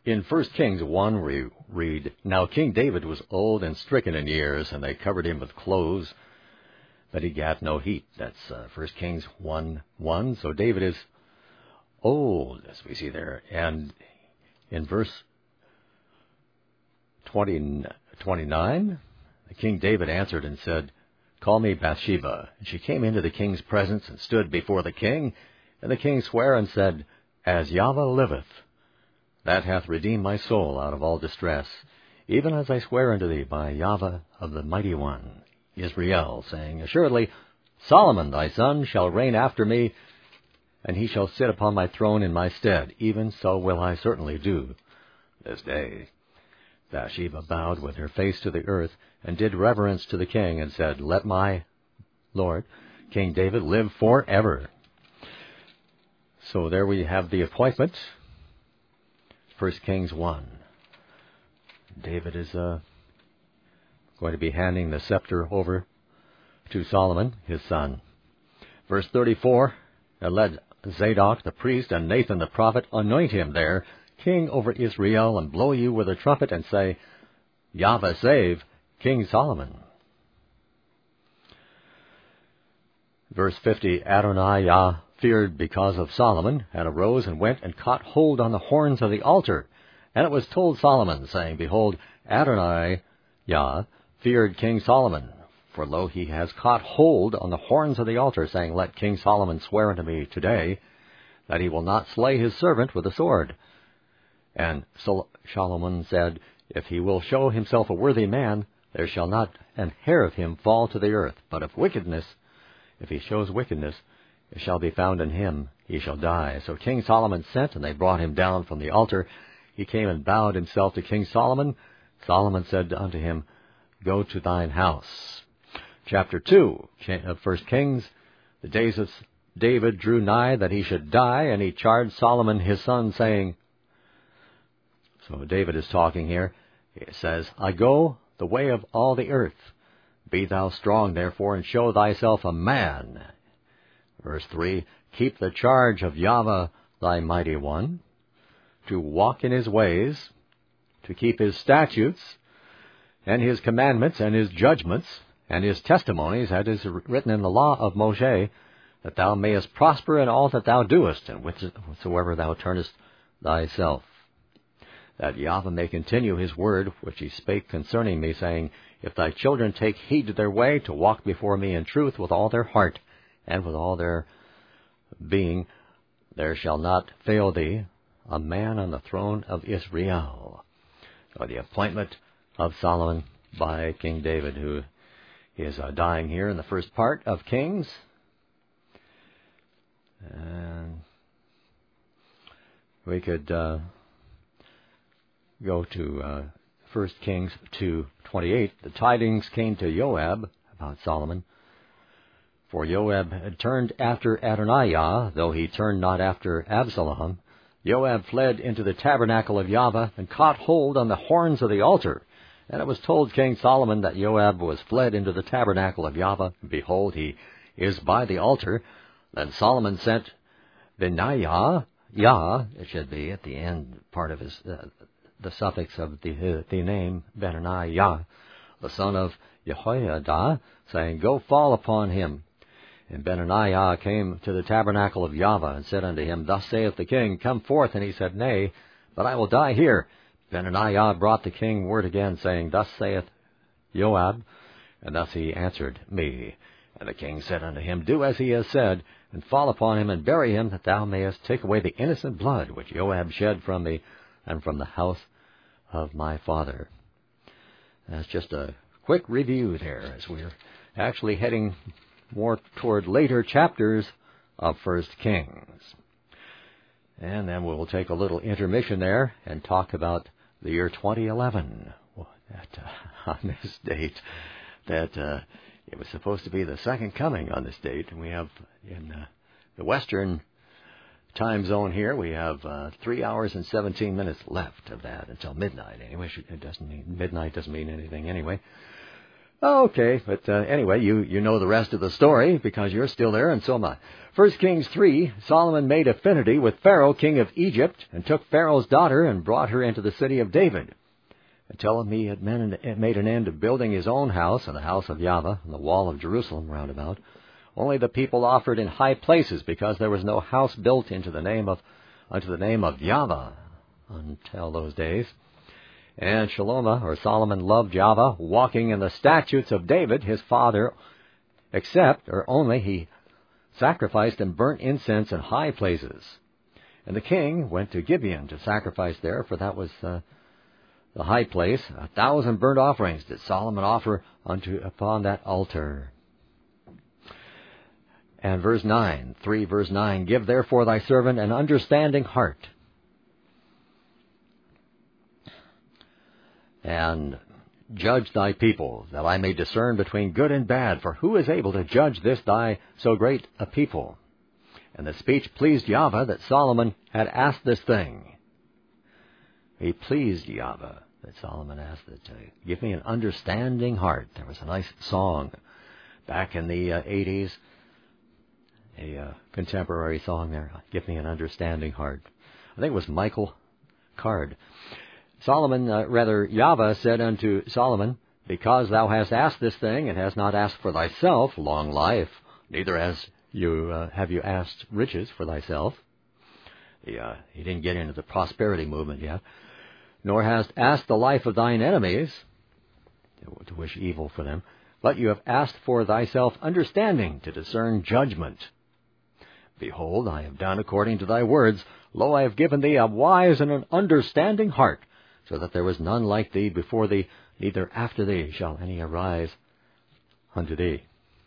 In 1 Kings 1, we read, Now King David was old and stricken in years, and they covered him with clothes, but he gat no heat. That's 1 Kings 1:1. So David is old, as we see there. And in verse 29, King David answered and said, Call me Bathsheba. And she came into the king's presence and stood before the king. And the king sware and said, As Yahweh liveth, that hath redeemed my soul out of all distress, even as I swear unto thee by Yahweh of the Mighty One, Israel, saying, Assuredly Solomon thy son shall reign after me, and he shall sit upon my throne in my stead. Even so will I certainly do this day. Bathsheba bowed with her face to the earth, and did reverence to the king, and said, Let my Lord, King David, live forever. So there we have the appointment. 1 Kings 1. David is going to be handing the scepter over to Solomon, his son. Verse 34, And let Zadok the priest and Nathan the prophet anoint him there, king over Israel, and blow you with a trumpet, and say, Yahweh save King Solomon. Verse 50, Adonijah feared because of Solomon, and arose and went and caught hold on the horns of the altar. And it was told Solomon, saying, Behold, Adonijah feared King Solomon. For lo, he has caught hold on the horns of the altar, saying, Let King Solomon swear unto me today, that he will not slay his servant with the sword. And Solomon said, If he will show himself a worthy man, there shall not an hair of him fall to the earth. But if he shows wickedness, it shall be found in him, he shall die. So King Solomon sent, and they brought him down from the altar. He came and bowed himself to King Solomon. Solomon said unto him, Go to thine house. Chapter 2 of 1 Kings. The days of David drew nigh that he should die, and he charged Solomon his son, saying, So David is talking here. He says, I go the way of all the earth. Be thou strong, therefore, and show thyself a man. Verse 3, Keep the charge of Yahweh thy mighty one, to walk in his ways, to keep his statutes, and his commandments, and his judgments, and his testimonies, as is written in the law of Moshe, that thou mayest prosper in all that thou doest, and whatsoever thou turnest thyself. That Yahweh may continue his word, which he spake concerning me, saying, If thy children take heed to their way, to walk before me in truth with all their heart, and with all their being, there shall not fail thee a man on the throne of Israel. So the appointment of Solomon by King David, who is dying here in the first part of Kings. And we could go to 1 Kings 2:28. The tidings came to Joab about Solomon. For Joab had turned after Adonijah, though he turned not after Absalom. Joab fled into the tabernacle of Yahweh, and caught hold on the horns of the altar. And it was told King Solomon that Joab was fled into the tabernacle of Yahweh. Behold, he is by the altar. Then Solomon sent Benaiah, it should be at the end part of his the suffix of the name Benaiah, the son of Jehoiada, saying, Go fall upon him. And Benaiah came to the tabernacle of Yahweh, and said unto him, Thus saith the king, Come forth. And he said, Nay, but I will die here. Benaiah brought the king word again, saying, Thus saith Joab. And thus he answered me. And the king said unto him, Do as he has said, and fall upon him, and bury him, that thou mayest take away the innocent blood which Joab shed from me, and from the house of my father. That's just a quick review there, as we're actually heading more toward later chapters of 1 Kings. And then we'll take a little intermission there and talk about the year 2011. On this date, that it was supposed to be the second coming on this date. And we have, in the Western time zone here, we have 3 hours and 17 minutes left of that until midnight. Anyway, midnight doesn't mean anything anyway. Okay, but anyway, you know the rest of the story because you're still there, and so am I. 1 Kings 3, Solomon made affinity with Pharaoh, king of Egypt, and took Pharaoh's daughter and brought her into the city of David. Until he had made an end of building his own house and the house of Yahweh and the wall of Jerusalem round about. Only the people offered in high places, because there was no house built unto the name of Yahweh until those days. And Solomon loved Yahweh, walking in the statutes of David his father, only he sacrificed and burnt incense in high places. And the king went to Gibeon to sacrifice there, for that was the high place. 1,000 burnt offerings did Solomon offer upon that altar. And verse 9, give therefore thy servant an understanding heart, and judge thy people, that I may discern between good and bad. For who is able to judge this thy so great a people? And the speech pleased Yahweh, that Solomon had asked this thing. He pleased Yahweh that Solomon asked that, give me an understanding heart. There was a nice song back in the 80s, a contemporary song there, give me an understanding heart. I think it was Michael Card. Yahweh said unto Solomon, because thou hast asked this thing, and hast not asked for thyself long life, neither have you asked riches for thyself. He didn't get into the prosperity movement yet. Nor hast asked the life of thine enemies, to wish evil for them, but you have asked for thyself understanding, to discern judgment. Behold, I have done according to thy words. Lo, I have given thee a wise and an understanding heart, so that there was none like thee before thee, neither after thee shall any arise unto thee.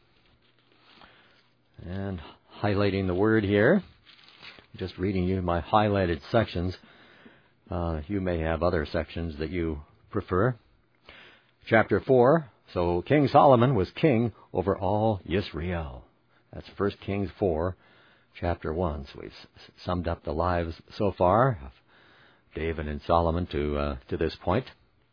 And highlighting the word here, just reading you my highlighted sections. You may have other sections that you prefer. Chapter 4, so King Solomon was king over all Israel. That's 1 Kings 4, chapter 1. So we've summed up the lives so far of David and Solomon to this point.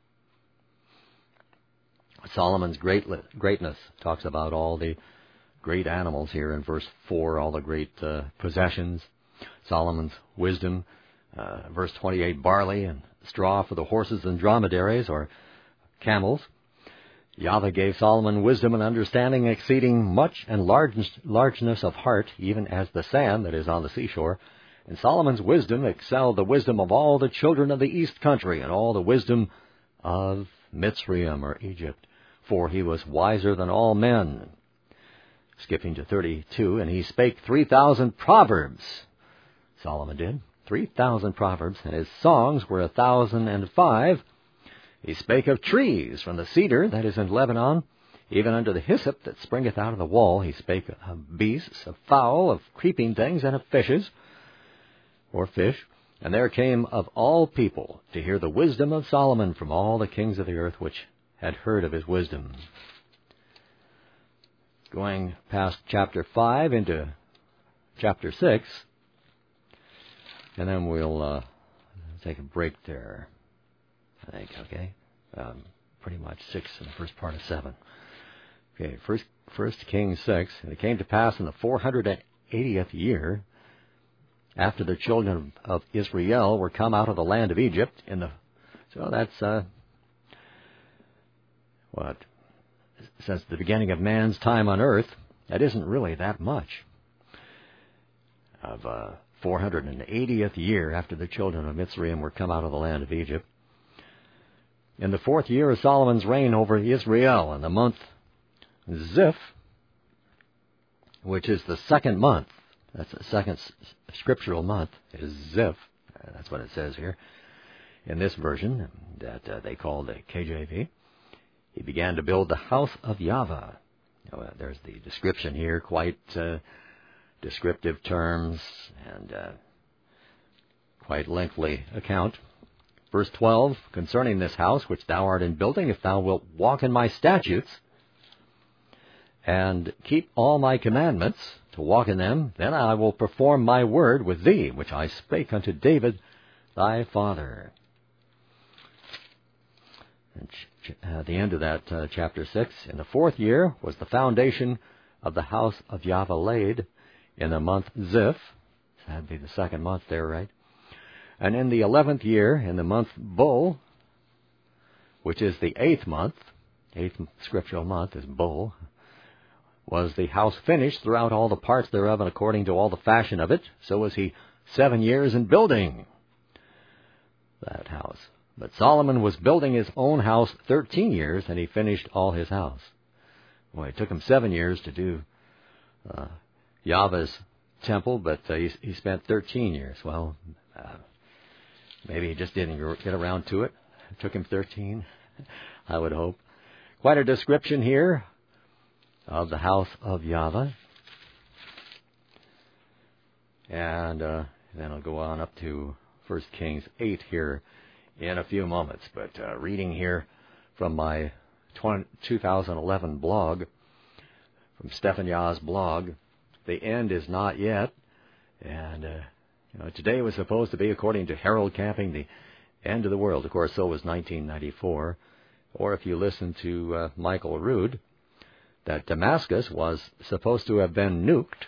Solomon's greatness talks about all the great animals here in verse 4, all the great possessions. Solomon's wisdom, verse 28, barley and straw for the horses and dromedaries, or camels. Yahweh gave Solomon wisdom and understanding exceeding much, and largeness of heart, even as the sand that is on the seashore. And Solomon's wisdom excelled the wisdom of all the children of the east country, and all the wisdom of Mitzrayim, or Egypt, for he was wiser than all men. Skipping to 32, and he spake 3,000 proverbs. Solomon did 3,000 proverbs, and his songs were 1,005. He spake of trees, from the cedar that is in Lebanon, even unto the hyssop that springeth out of the wall. He spake of beasts, of fowl, of creeping things, and of fishes, or fish. And there came of all people to hear the wisdom of Solomon from all the kings of the earth which had heard of his wisdom. Going past chapter 5 into chapter 6, and then we'll take a break there, I think, okay? Pretty much 6 in the first part of 7. Okay, First Kings 6, and it came to pass in the 480th year, after the children of Israel were come out of the land of Egypt, so that's, since the beginning of man's time on earth, that isn't really that much. Of 480th year after the children of Mitzrayim were come out of the land of Egypt. In the 4th year of Solomon's reign over Israel, in the month Ziph, which is the second month, that's the second scriptural month, is Ziph. That's what it says here in this version that they call the KJV. He began to build the house of Yahweh. There's the description here, quite descriptive terms and quite lengthy account. Verse 12, concerning this house which thou art in building, if thou wilt walk in my statutes and keep all my commandments, to walk in them, then I will perform my word with thee, which I spake unto David thy father. And the end of that chapter 6. In the 4th year was the foundation of the house of Yahweh laid in the month Ziph. That'd be the 2nd month there, right? And in the 11th year, in the month Bo, which is the 8th month, 8th scriptural month is Bo, was the house finished throughout all the parts thereof, and according to all the fashion of it. So was he 7 years in building that house. But Solomon was building his own house 13 years, and he finished all his house. Well, it took him 7 years to do Yahweh's temple, but he spent 13 years. Well, maybe he just didn't get around to it. It took him 13, I would hope. Quite a description here of the house of Yahweh. And then I'll go on up to 1 Kings 8 here in a few moments. But reading here from my 2011 blog, from Stephen Yah's blog, the end is not yet. And today was supposed to be, according to Harold Camping, the end of the world. Of course, so was 1994. Or if you listen to Michael Rood, that Damascus was supposed to have been nuked.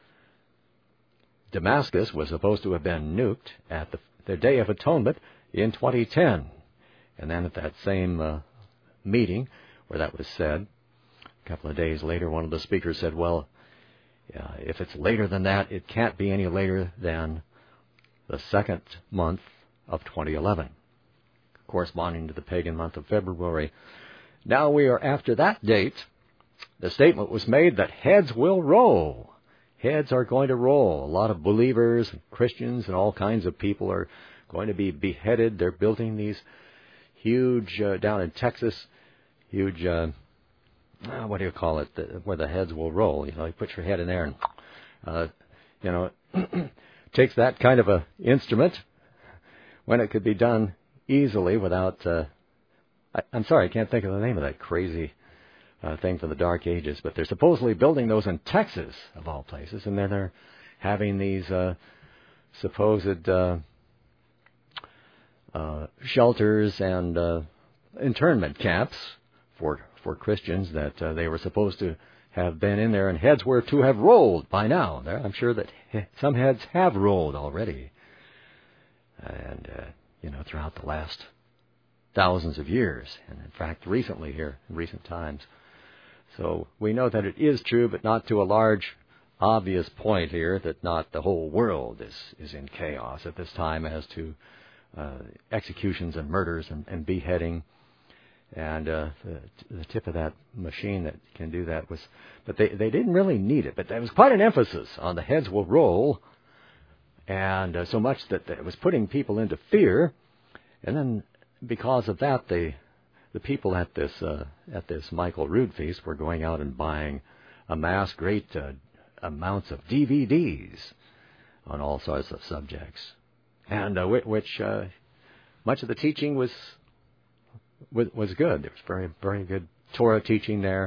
Damascus was supposed to have been nuked at the Day of Atonement in 2010. And then at that same meeting where that was said, a couple of days later, one of the speakers said, well, if it's later than that, it can't be any later than the 2nd month of 2011, corresponding to the pagan month of February. Now we are after that date. The statement was made that heads will roll. Heads are going to roll. A lot of believers and Christians and all kinds of people are going to be beheaded. They're building these huge, down in Texas, huge, what do you call it, where the heads will roll. You put your head in there and, takes that kind of a instrument when it could be done easily without, I'm sorry, I can't think of the name of that crazy thing from the Dark Ages, but they're supposedly building those in Texas, of all places, and then they're having these supposed shelters and internment camps for Christians that they were supposed to have been in there, and heads were to have rolled by now. I'm sure that some heads have rolled already, and throughout the last thousands of years, and in fact recently here, in recent times. So we know that it is true, but not to a large, obvious point here, that not the whole world is in chaos at this time as to executions and murders and beheading. And the tip of that machine that can do that was, but they didn't really need it. But there was quite an emphasis on the heads will roll, and so much that it was putting people into fear. And then because of that, the people at this Michael Rood feast were going out and buying great amounts of DVDs on all sorts of subjects, and which much of the teaching was good. There was very, very good Torah teaching there,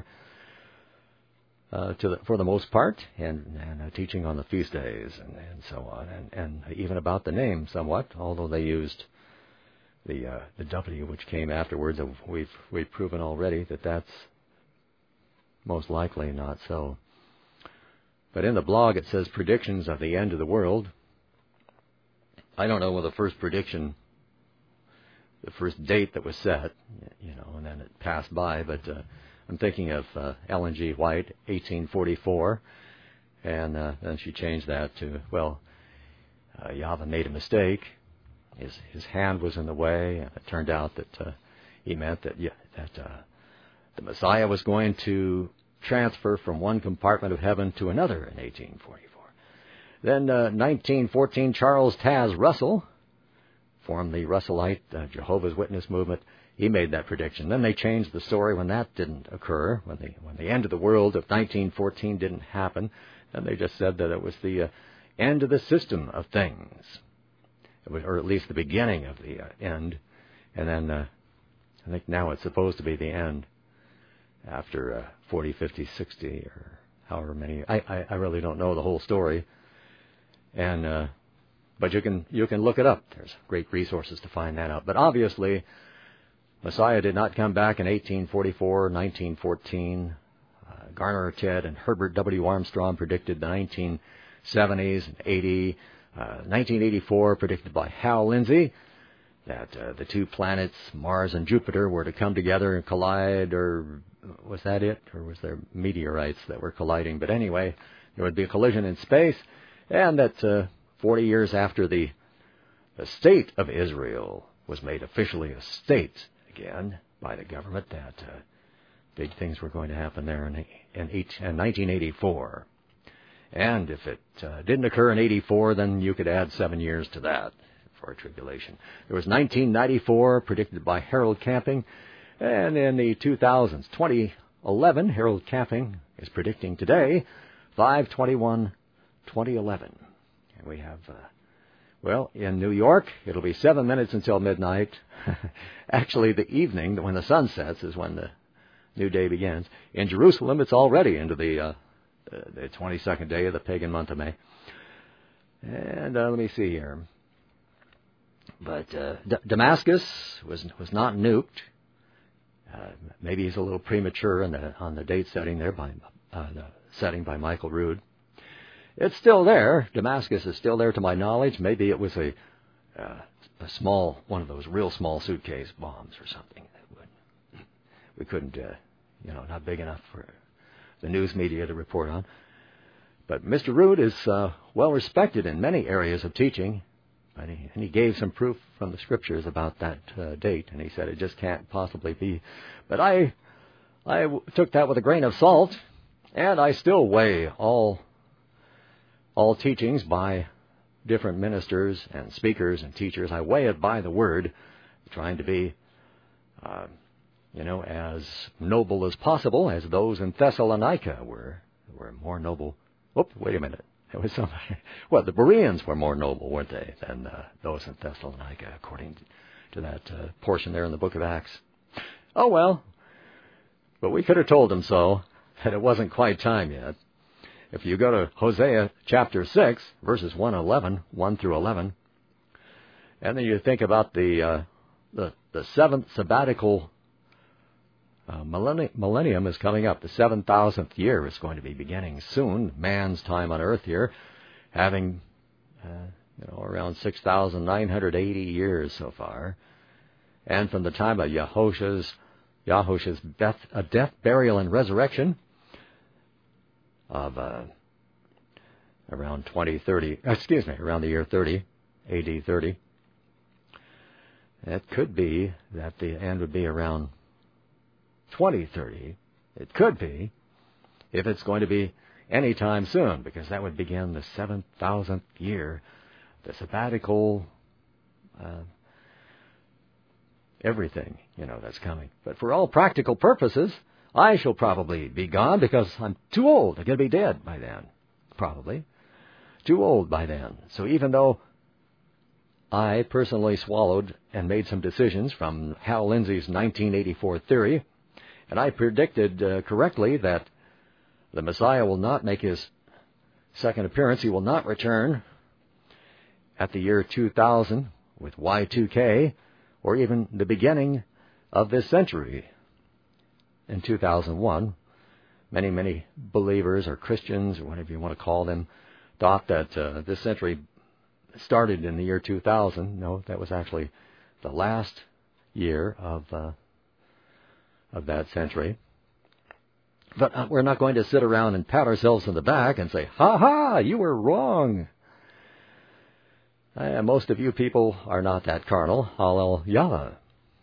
for the most part, and teaching on the feast days and so on, and even about the name somewhat, although they used the W, which came afterwards. We've proven already that that's most likely not so. But in the blog it says predictions of the end of the world. I don't know what the first prediction, the first date that was set, and then it passed by, but I'm thinking of Ellen G. White, 1844, and then she changed that to, Yahweh made a mistake. His hand was in the way, and it turned out that he meant that the Messiah was going to transfer from one compartment of heaven to another in 1844. Then 1914, Charles Taz Russell formed the Russellite Jehovah's Witness movement. He made that prediction. Then they changed the story when that didn't occur, when the end of the world of 1914 didn't happen. Then they just said that it was the end of the system of things, or at least the beginning of the end. And then I think now it's supposed to be the end after 40, 50, 60, or however many. I really don't know the whole story. And but you can look it up. There's great resources to find that out. But obviously, Messiah did not come back in 1844, 1914. Garner Ted and Herbert W. Armstrong predicted the 1970s and 80. 1984 predicted by Hal Lindsey that the two planets, Mars and Jupiter, were to come together and collide, or was that it? Or was there meteorites that were colliding? But anyway, there would be a collision in space, and that 40 years after the state of Israel was made officially a state again by the government, that big things were going to happen there in 1984. And if it didn't occur in 84, then you could add 7 years to that for a tribulation. There was 1994 predicted by Harold Camping, and in the 2000s, 2011, Harold Camping is predicting today, 5/21/2011. And we have, in New York, it'll be 7 minutes until midnight. Actually, the evening, when the sun sets, is when the new day begins. In Jerusalem, it's already into the 22nd day of the pagan month of May. And let me see here. But Damascus was not nuked. Maybe he's a little premature on the date setting there by the setting by Michael Rood. It's still there. Damascus is still there, to my knowledge. Maybe it was a small, one of those real small suitcase bombs or something. We couldn't, not big enough for the news media to report on. But Mr. Rood is well respected in many areas of teaching, and he gave some proof from the Scriptures about that date, and he said it just can't possibly be. But I took that with a grain of salt, and I still weigh all teachings by different ministers and speakers and teachers. I weigh it by the Word, trying to be as noble as possible, as those in Thessalonica were more noble. Wait a minute. It was somebody. Well, the Bereans were more noble, weren't they, than those in Thessalonica, according to that portion there in the book of Acts. Oh, well. But we could have told them so, that it wasn't quite time yet. If you go to Hosea chapter 6, verses 1 through 11, and then you think about the seventh sabbatical millennium is coming up. The 7,000th year is going to be beginning soon. Man's time on earth here, having around 6,980 years so far. And from the time of Yahushua's death, burial, and resurrection of around 2030, around the year 30, AD 30, it could be that the end would be around 2030. It could be, if it's going to be any time soon, because that would begin the 7,000th year, the sabbatical, everything, that's coming. But for all practical purposes, I shall probably be gone because I'm too old. I'm going to be dead by then, probably. Too old by then. So even though I personally swallowed and made some decisions from Hal Lindsey's 1984 theory, and I predicted correctly that the Messiah will not make his second appearance. He will not return at the year 2000 with Y2K, or even the beginning of this century in 2001. Many believers or Christians, or whatever you want to call them, thought that this century started in the year 2000. No, that was actually the last year of that century. But we're not going to sit around and pat ourselves on the back and say, "Ha ha, you were wrong." Most of you people are not that carnal. Hallelujah.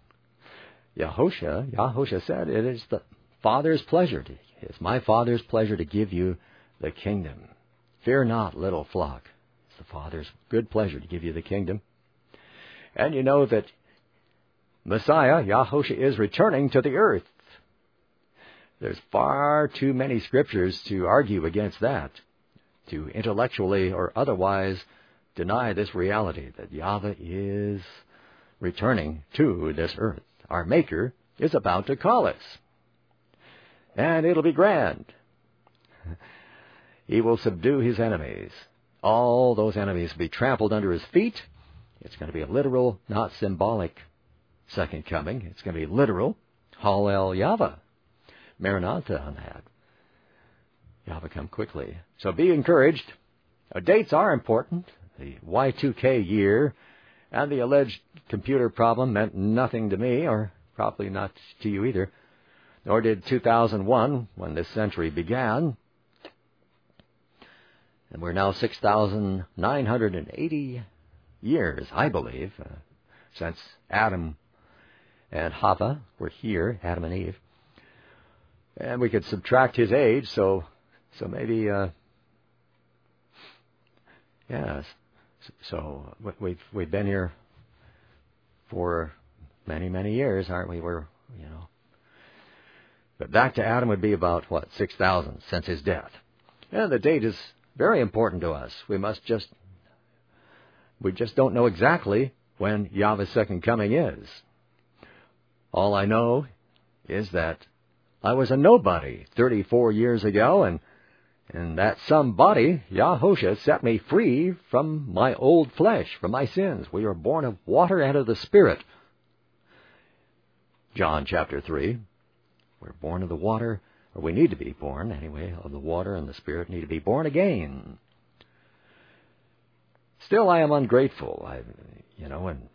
Yahushua said, "It is the Father's pleasure. It's my Father's pleasure to give you the kingdom. Fear not, little flock. It's the Father's good pleasure to give you the kingdom." And you know that Messiah, Yahushua, is returning to the earth. There's far too many scriptures to argue against that, to intellectually or otherwise deny this reality that Yahweh is returning to this earth. Our Maker is about to call us. And it'll be grand. He will subdue his enemies. All those enemies will be trampled under his feet. It's going to be a literal, not symbolic, second coming. It's going to be literal. Hallel Yahweh. Maranatha on that. Yahweh come quickly. So be encouraged. Dates are important. The Y2K year and the alleged computer problem meant nothing to me, or probably not to you either. Nor did 2001, when this century began. And we're now 6,980 years, I believe, since Adam and Hava were here, Adam and Eve. And we could subtract his age, so maybe, so we've been here for many, many years, aren't we? But back to Adam would be about, 6,000 since his death. And the date is very important to us. We just don't know exactly when Yahweh's second coming is. All I know is that I was a nobody 34 years ago, and that somebody, Yahusha, set me free from my old flesh, from my sins. We are born of water and of the Spirit. John chapter 3. We're born of the water, or we need to be born, anyway, of the water and the Spirit, need to be born again. Still, I am ungrateful, and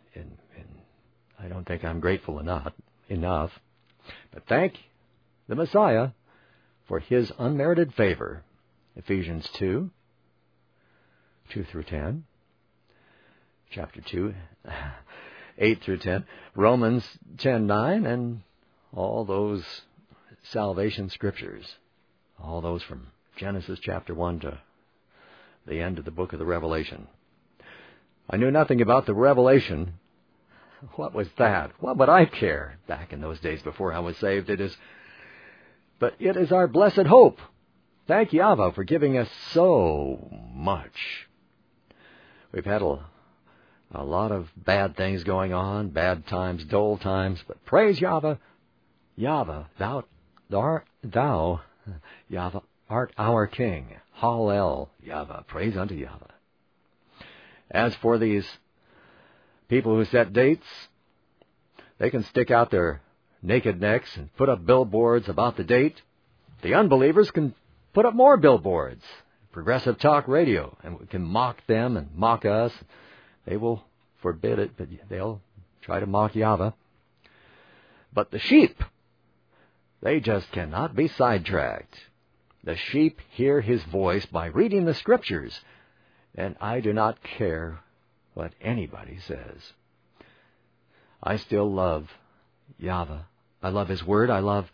I don't think I'm grateful enough. But thank the Messiah for his unmerited favor. Ephesians 2 through 10, chapter 2, 8 through 10, Romans 10:9, and all those salvation scriptures, all those from Genesis chapter 1 to the end of the book of the Revelation. I knew nothing about the Revelation. What was that? What would I care back in those days before I was saved? But it is our blessed hope. Thank Yahweh for giving us so much. We've had a lot of bad things going on, bad times, dull times, but praise Yahweh. Yahweh, thou, Yahweh, art our King. Hallel, Yahweh, praise unto Yahweh. As for these people who set dates, they can stick out their naked necks and put up billboards about the date. The unbelievers can put up more billboards, progressive talk radio, and we can mock them and mock us. They will forbid it, but they'll try to mock Yahweh. But the sheep, they just cannot be sidetracked. The sheep hear his voice by reading the Scriptures, and I do not care what anybody says. I still love Yahweh. I love his word. I love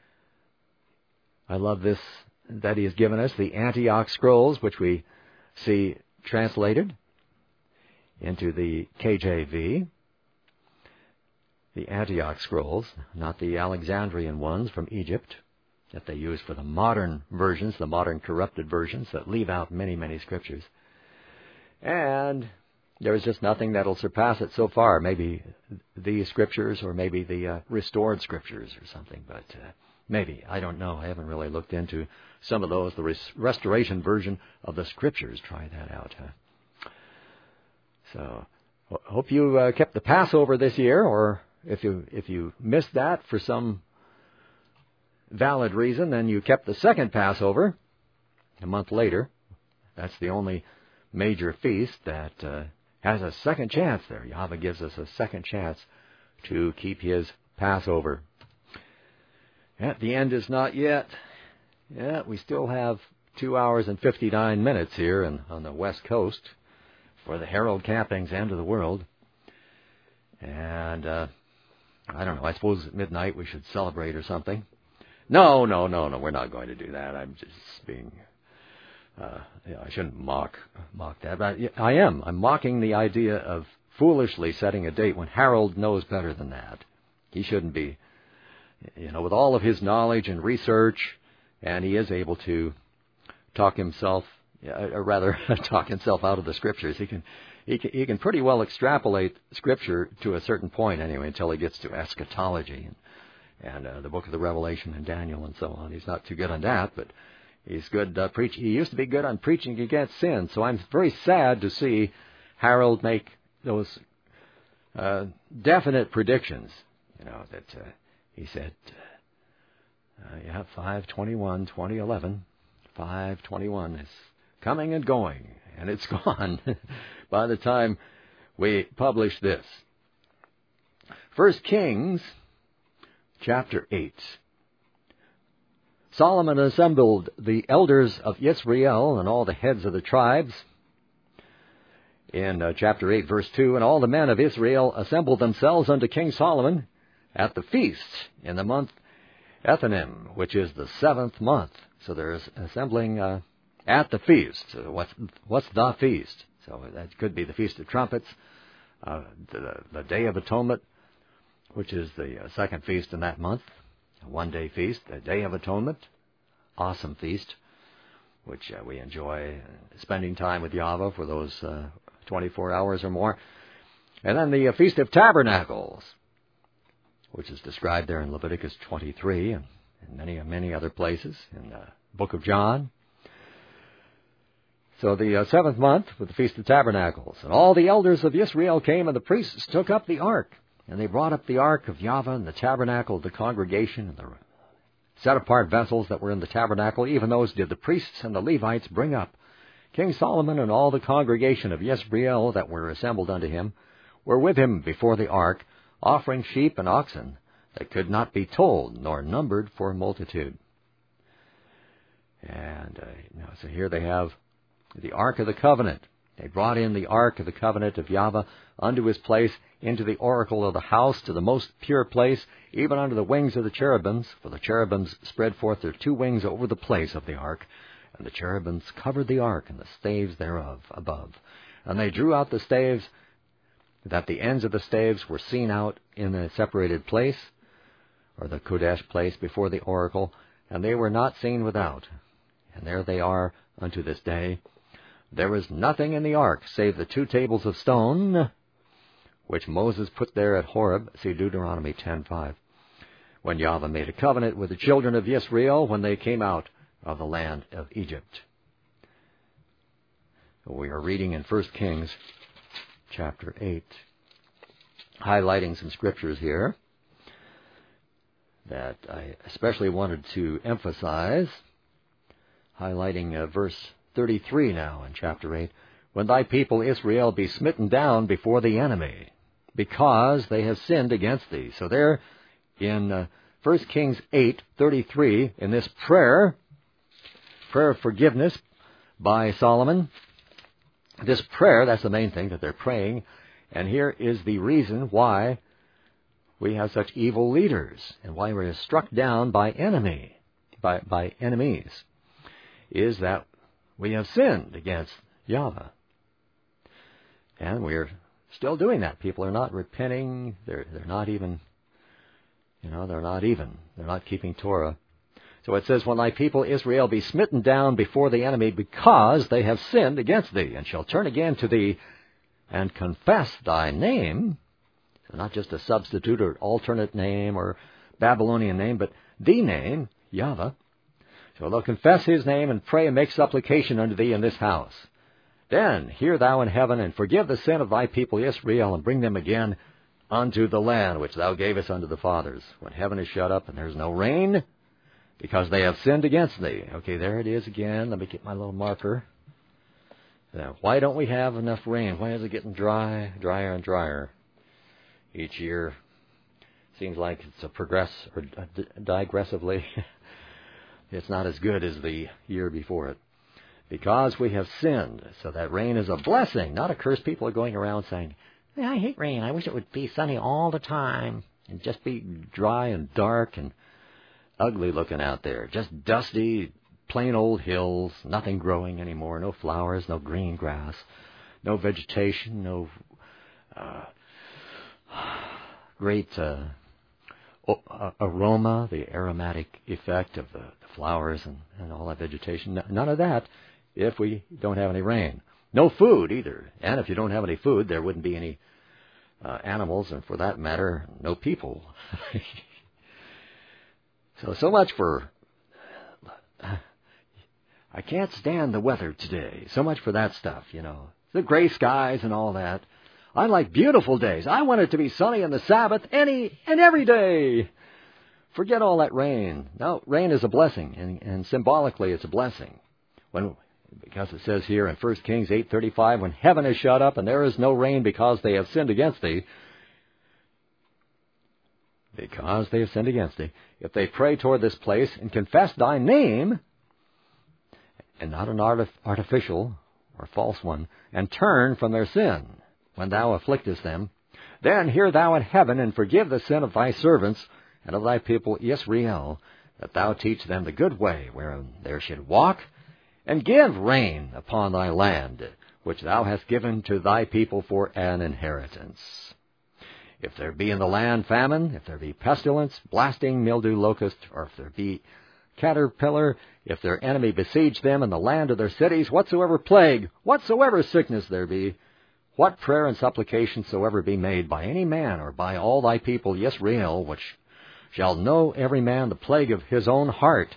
this, that he has given us, the Antioch Scrolls, which we see translated into the KJV. The Antioch Scrolls, not the Alexandrian ones from Egypt that they use for the modern versions, the modern corrupted versions that leave out many, many scriptures. And there is just nothing that will surpass it so far. Maybe these scriptures, or maybe the restored scriptures or something, but maybe. I don't know. I haven't really looked into some of those. The restoration version of the scriptures. Try that out. So, hope you kept the Passover this year, or if you missed that for some valid reason, then you kept the second Passover a month later. That's the only major feast that has a second chance there. Yahweh gives us a second chance to keep his Passover. At the end is not yet. Yeah, we still have 2 hours and 59 minutes here on the West Coast for the Herald Camping's End of the World. And I don't know, I suppose at midnight we should celebrate or something. No, we're not going to do that. I'm just being... I shouldn't mock that, but I am. I'm mocking the idea of foolishly setting a date when Harold knows better than that. He shouldn't be, with all of his knowledge and research, and he is able to talk himself out of the Scriptures. He can pretty well extrapolate Scripture to a certain point anyway, until he gets to eschatology and the book of the Revelation and Daniel and so on. He's not too good on that, but he's good preaching. He used to be good on preaching against sin. So I'm very sad to see Harold make those definite predictions. That he said, 5/21, 2011, 5/21 is coming and going, and it's gone by the time we publish this. 1 Kings, chapter 8. Solomon assembled the elders of Israel and all the heads of the tribes. In chapter 8, verse 2, and all the men of Israel assembled themselves unto King Solomon at the feast in the month Ethanim, which is the 7th month. So they're assembling at the feast. So what's the feast? So that could be the Feast of Trumpets, the Day of Atonement, which is the second feast in that month, a one-day feast, the Day of Atonement, awesome feast, which we enjoy spending time with Yahweh for those 24 hours or more. And then the Feast of Tabernacles, which is described there in Leviticus 23 and in many other places in the book of John. So the 7th month with the Feast of Tabernacles. And all the elders of Israel came, and the priests took up the ark. And they brought up the ark of Yahweh and the tabernacle of the congregation, and the set-apart vessels that were in the tabernacle. Even those did the priests and the Levites bring up. King Solomon and all the congregation of Israel that were assembled unto him were with him before the ark, offering sheep and oxen that could not be told, nor numbered for multitude. And so here they have the Ark of the Covenant. They brought in the Ark of the Covenant of Yahweh unto his place, into the oracle of the house, to the most pure place, even under the wings of the cherubims. For the cherubims spread forth their 2 wings over the place of the ark, and the cherubims covered the ark and the staves thereof above. And they drew out the staves, that the ends of the staves were seen out in a separated place, or the Kodesh place before the oracle, and they were not seen without. And there they are unto this day. There was nothing in the ark save the 2 tables of stone, which Moses put there at Horeb. See Deuteronomy 10:5. When Yahweh made a covenant with the children of Israel when they came out of the land of Egypt. We are reading in 1 Kings chapter 8, highlighting some scriptures here that I especially wanted to emphasize, highlighting verse 33 now in chapter 8. When thy people Israel be smitten down before the enemy, because they have sinned against thee. So there in 1 Kings 8:33, in this prayer of forgiveness by Solomon, this prayer, that's the main thing that they're praying, and here is the reason why we have such evil leaders and why we're struck down by enemies, is that we have sinned against Yahweh. And we're still doing that. People are not repenting. They're not even, they're not keeping Torah. So it says, when thy people Israel be smitten down before the enemy, because they have sinned against thee, and shall turn again to thee, and confess thy name, so not just a substitute or alternate name or Babylonian name, but the name, Yahweh. So they'll confess his name and pray and make supplication unto thee in this house. Then hear thou in heaven, and forgive the sin of thy people Israel, and bring them again unto the land which thou gavest unto the fathers. When heaven is shut up and there's no rain, because they have sinned against thee. Okay, there it is again. Let me get my little marker. Now, why don't we have enough rain? Why is it getting drier and drier each year? Seems like it's digressively. It's not as good as the year before it. Because we have sinned. So that rain is a blessing, not a curse. People are going around saying, I hate rain. I wish it would be sunny all the time and just be dry and dark and ugly looking out there. Just dusty, plain old hills, nothing growing anymore, no flowers, no green grass, no vegetation, no great aroma, the aromatic effect of the flowers and all that vegetation. None of that if we don't have any rain. No food either. And if you don't have any food, there wouldn't be any animals, and for that matter, no people. So much for... I can't stand the weather today. So much for that stuff, The gray skies and all that. I like beautiful days. I want it to be sunny on the Sabbath any and every day. Forget all that rain. Now, rain is a blessing, and symbolically it's a blessing. Because it says here in 1 Kings 8:35, when heaven is shut up and there is no rain because they have sinned against thee, if they pray toward this place and confess thy name, and not an artificial or false one, and turn from their sin, when thou afflictest them, then hear thou in heaven, and forgive the sin of thy servants and of thy people Israel, that thou teach them the good way wherein they should walk, and give rain upon thy land, which thou hast given to thy people for an inheritance. If there be in the land famine, if there be pestilence, blasting, mildew, locust, or if there be caterpillar, if their enemy besiege them in the land of their cities, whatsoever plague, whatsoever sickness there be, what prayer and supplication soever be made by any man or by all thy people Israel, which shall know every man the plague of his own heart.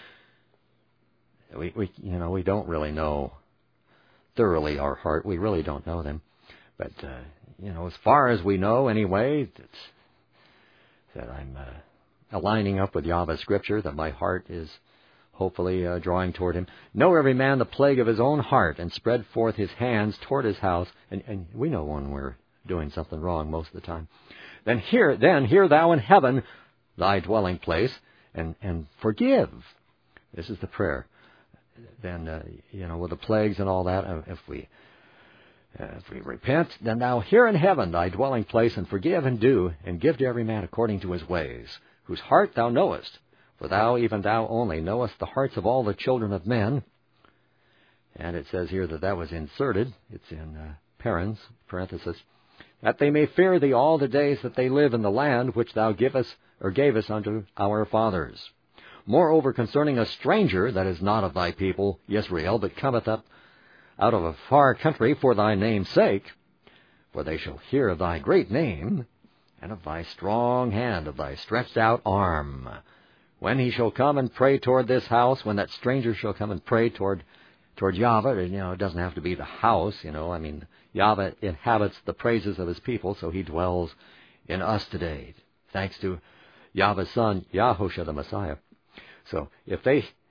We don't really know thoroughly our heart. We really don't know them. But, as far as we know anyway, that I'm aligning up with Yahweh's Scripture, that my heart is hopefully drawing toward Him. Know every man the plague of his own heart, and spread forth his hands toward his house. And we know when we're doing something wrong most of the time. Then hear thou in heaven thy dwelling place, and forgive. This is the prayer. Then, with the plagues and all that, if we repent, then thou hear in heaven thy dwelling place, and forgive and do, and give to every man according to his ways, whose heart thou knowest. For thou, even thou only, knowest the hearts of all the children of men. And it says here that was inserted. It's in parenthesis, that they may fear thee all the days that they live in the land which thou gavest unto our fathers. Moreover, concerning a stranger that is not of thy people Israel, but cometh up out of a far country for thy name's sake, for they shall hear of thy great name, and of thy strong hand, of thy stretched out arm. When he shall come and pray toward this house, when that stranger shall come and pray toward Yahweh, it doesn't have to be the house, Yahweh inhabits the praises of his people, so he dwells in us today, thanks to Yahweh's Son, Yahushua the Messiah. So if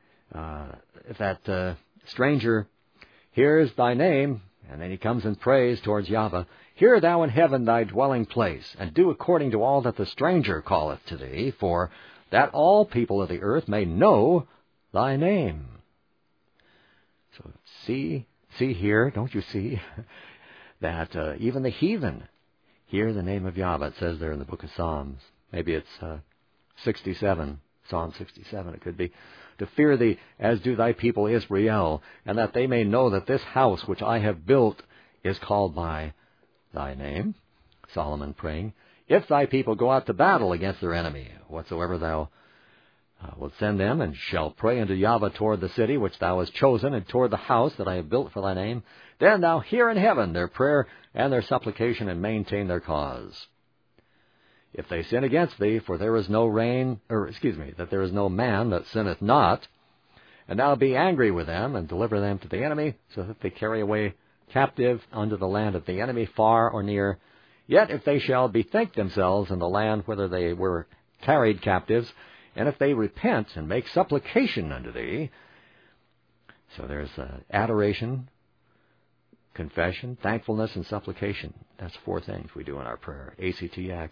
that stranger hears thy name, and then he comes and prays towards Yahweh, hear thou in heaven thy dwelling place, and do according to all that the stranger calleth to thee, for that all people of the earth may know thy name. So see here, don't you see, that even the heathen hear the name of Yahweh. It says there in the book of Psalms. Maybe it's 67, Psalm 67 it could be. To fear thee as do thy people Israel, and that they may know that this house which I have built is called by thy name. Solomon praying, if thy people go out to battle against their enemy, whatsoever thou wilt send them, and shall pray unto Yahweh toward the city which thou hast chosen, and toward the house that I have built for thy name, then thou hear in heaven their prayer and their supplication, and maintain their cause. If they sin against thee, for there is no that there is no man that sinneth not, and thou be angry with them, and deliver them to the enemy, so that they carry away captive unto the land of the enemy, far or near. Yet if they shall bethink themselves in the land whither they were carried captives, and if they repent and make supplication unto thee, so there's adoration, confession, thankfulness, and supplication. That's 4 things we do in our prayer. ACTS.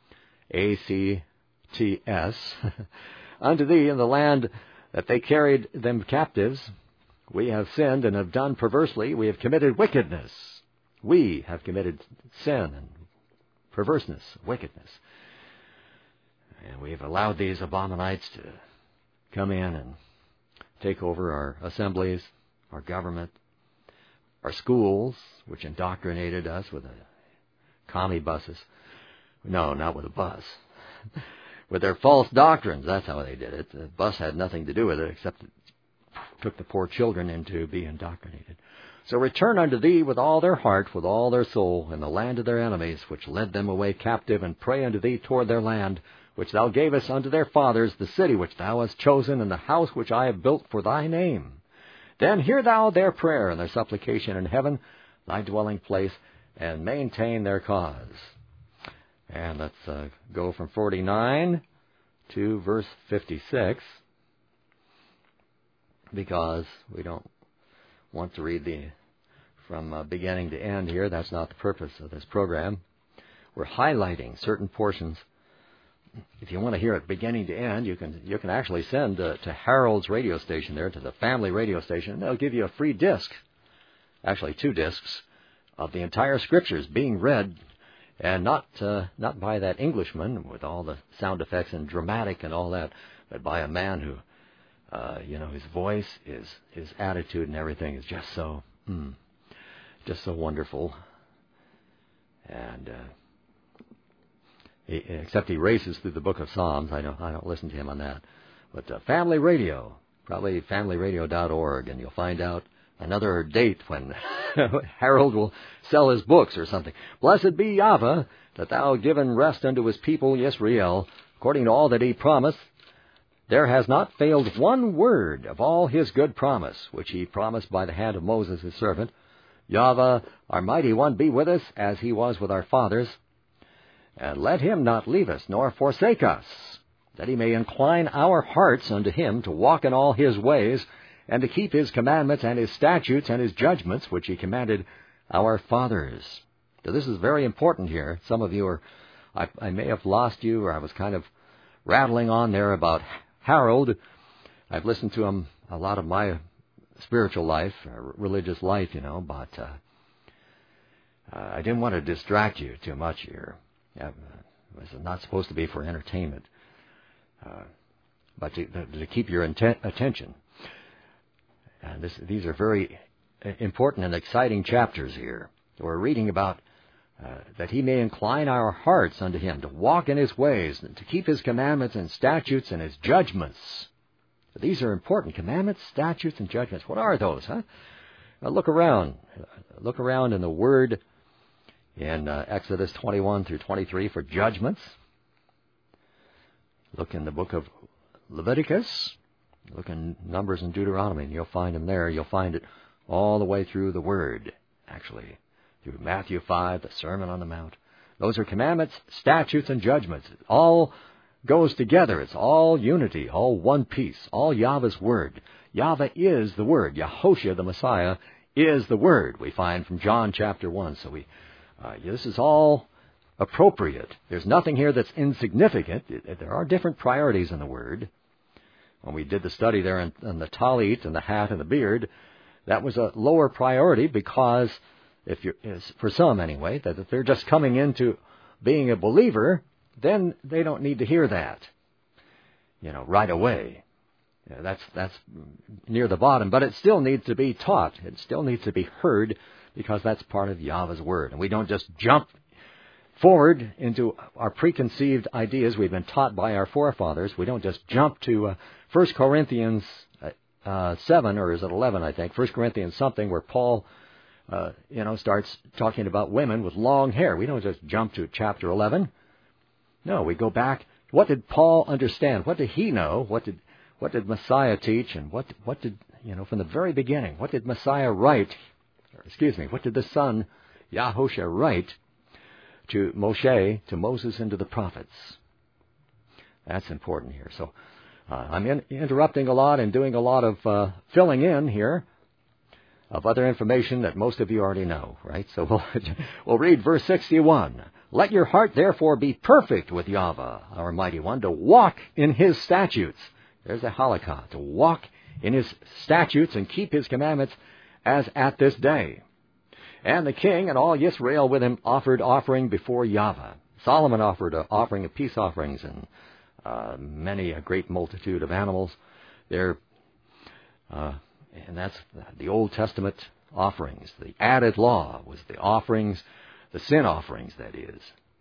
Unto thee in the land that they carried them captives, we have sinned and have done perversely. We have committed wickedness. We have committed sin and perverseness, wickedness. And we have allowed these abominates to come in and take over our assemblies, our government, our schools, which indoctrinated us with commie buses. No, not with a bus. With their false doctrines. That's how they did it. The bus had nothing to do with it, except it took the poor children in to be indoctrinated. So return unto thee with all their heart, with all their soul, in the land of their enemies, which led them away captive, and pray unto thee toward their land, which thou gavest unto their fathers, the city which thou hast chosen, and the house which I have built for thy name. Then hear thou their prayer and their supplication in heaven, thy dwelling place, and maintain their cause. And let's go from 49 to verse 56, because we don't want to read from beginning to end here. That's not the purpose of this program. We're highlighting certain portions. If you want to hear it beginning to end, you can actually send to Harold's radio station there, to the family radio station. They'll give you a free disc, actually 2 discs, of the entire Scriptures being read, and not by that Englishman with all the sound effects and dramatic and all that, but by a man who, his voice, his attitude and everything is just so wonderful. And except he races through the book of Psalms. I don't listen to him on that. But family radio, probably familyradio.org, and you'll find out another date when Harold will sell his books or something. Blessed be Yahweh, that thou given rest unto his people Yisrael, according to all that he promised. There has not failed one word of all his good promise, which he promised by the hand of Moses his servant. Yahweh, our mighty one, be with us, as he was with our fathers. And let him not leave us, nor forsake us, that he may incline our hearts unto him, to walk in all his ways, and to keep his commandments and his statutes and his judgments, which he commanded our fathers. So this is very important here. Some of you I may have lost you, or I was kind of rattling on there about Harold. I've listened to him a lot of my spiritual life, religious life, but I didn't want to distract you too much here. This is not supposed to be for entertainment, but to keep your attention. And these are very important and exciting chapters here. We're reading about that he may incline our hearts unto him, to walk in his ways, and to keep his commandments and statutes and his judgments. These are important. Commandments, statutes, and judgments. What are those, huh? Now look around. Look around in the Word in Exodus 21 through 23 for judgments. Look in the book of Leviticus. Look in Numbers and Deuteronomy, and you'll find them there. You'll find it all the way through the Word, actually, through Matthew 5, the Sermon on the Mount. Those are commandments, statutes, and judgments. It all goes together. It's all unity, all one piece, all Yahweh's Word. Yahweh is the Word. Yahushua, the Messiah, is the Word, we find from John chapter 1. So this is all appropriate. There's nothing here that's insignificant. There are different priorities in the Word. When we did the study there on the talit and the hat and the beard, that was a lower priority, because for some anyway, that if they're just coming into being a believer, then they don't need to hear that, right away. That's near the bottom, but it still needs to be taught. It still needs to be heard, because that's part of Yahweh's Word. And we don't just jump forward into our preconceived ideas we've been taught by our forefathers. We don't just jump to 1 Corinthians 7, or is it 11, I think, 1 Corinthians something, where Paul starts talking about women with long hair. We don't just jump to chapter 11. No, we go back. What did Paul understand? What did he know? What did Messiah teach? And what did, from the very beginning, what did Messiah write? What did the Son, Yahushua, write to Moshe, to Moses, and to the prophets? That's important here. So I'm interrupting a lot and doing a lot of filling in here of other information that most of you already know, right? So we'll read verse 61. Let your heart therefore be perfect with Yahweh, our mighty one, to walk in his statutes. There's a halakha, to walk in his statutes and keep his commandments, as at this day. And the king and all Yisrael with him offered offering before Yahweh. Solomon offered an offering of peace offerings and a great multitude of animals. And that's the Old Testament offerings. The added law was the offerings, the sin offerings, that is.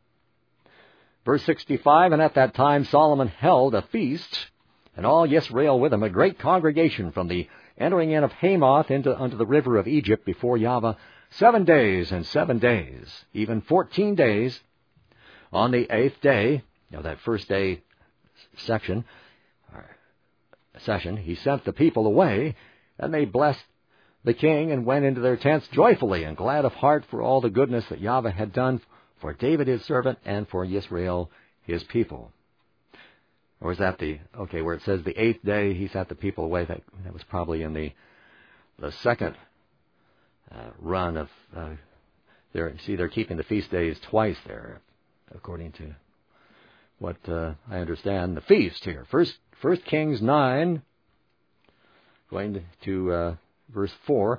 Verse 65, and at that time Solomon held a feast, and all Yisrael with him, a great congregation from the entering in of Hamath unto the river of Egypt before Yahweh, 7 days and 7 days, even 14 days. On the 8th day, that first day session, he sent the people away, and they blessed the king and went into their tents joyfully and glad of heart for all the goodness that Yahweh had done for David his servant and for Israel his people. Or is that where it says the 8th day he sent the people away? That was probably in the second run of, they're keeping the feast days twice there, according to what I understand. The feast here, First Kings 9, going to verse 4.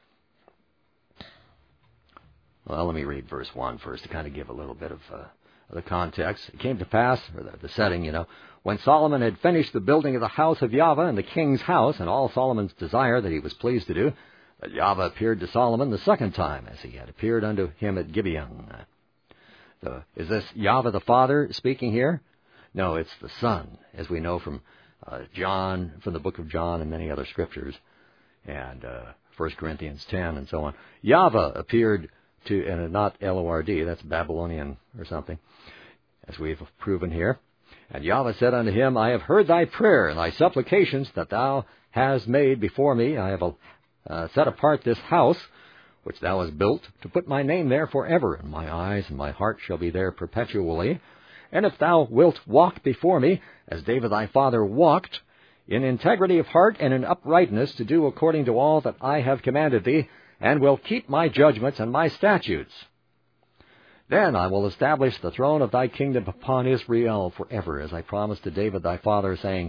Well, let me read verse 1 first to kind of give a little bit of the context. It came to pass, or the setting, when Solomon had finished the building of the house of Yahweh and the king's house, and all Solomon's desire that he was pleased to do, that Yahweh appeared to Solomon the second time, as he had appeared unto him at Gibeon. So, is this Yahweh the Father speaking here? No, it's the Son, as we know from John, from the book of John and many other scriptures, and 1 Corinthians 10 and so on. Yahweh appeared to, and not L-O-R-D, that's Babylonian or something, as we've proven here. And Yahweh said unto him, I have heard thy prayer and thy supplications that thou hast made before me. I have set apart this house, which thou hast built, to put my name there forever, and my eyes and my heart shall be there perpetually. And if thou wilt walk before me, as David thy father walked, in integrity of heart and in uprightness, to do according to all that I have commanded thee, and will keep my judgments and my statutes, then I will establish the throne of thy kingdom upon Israel forever, as I promised to David thy father, saying,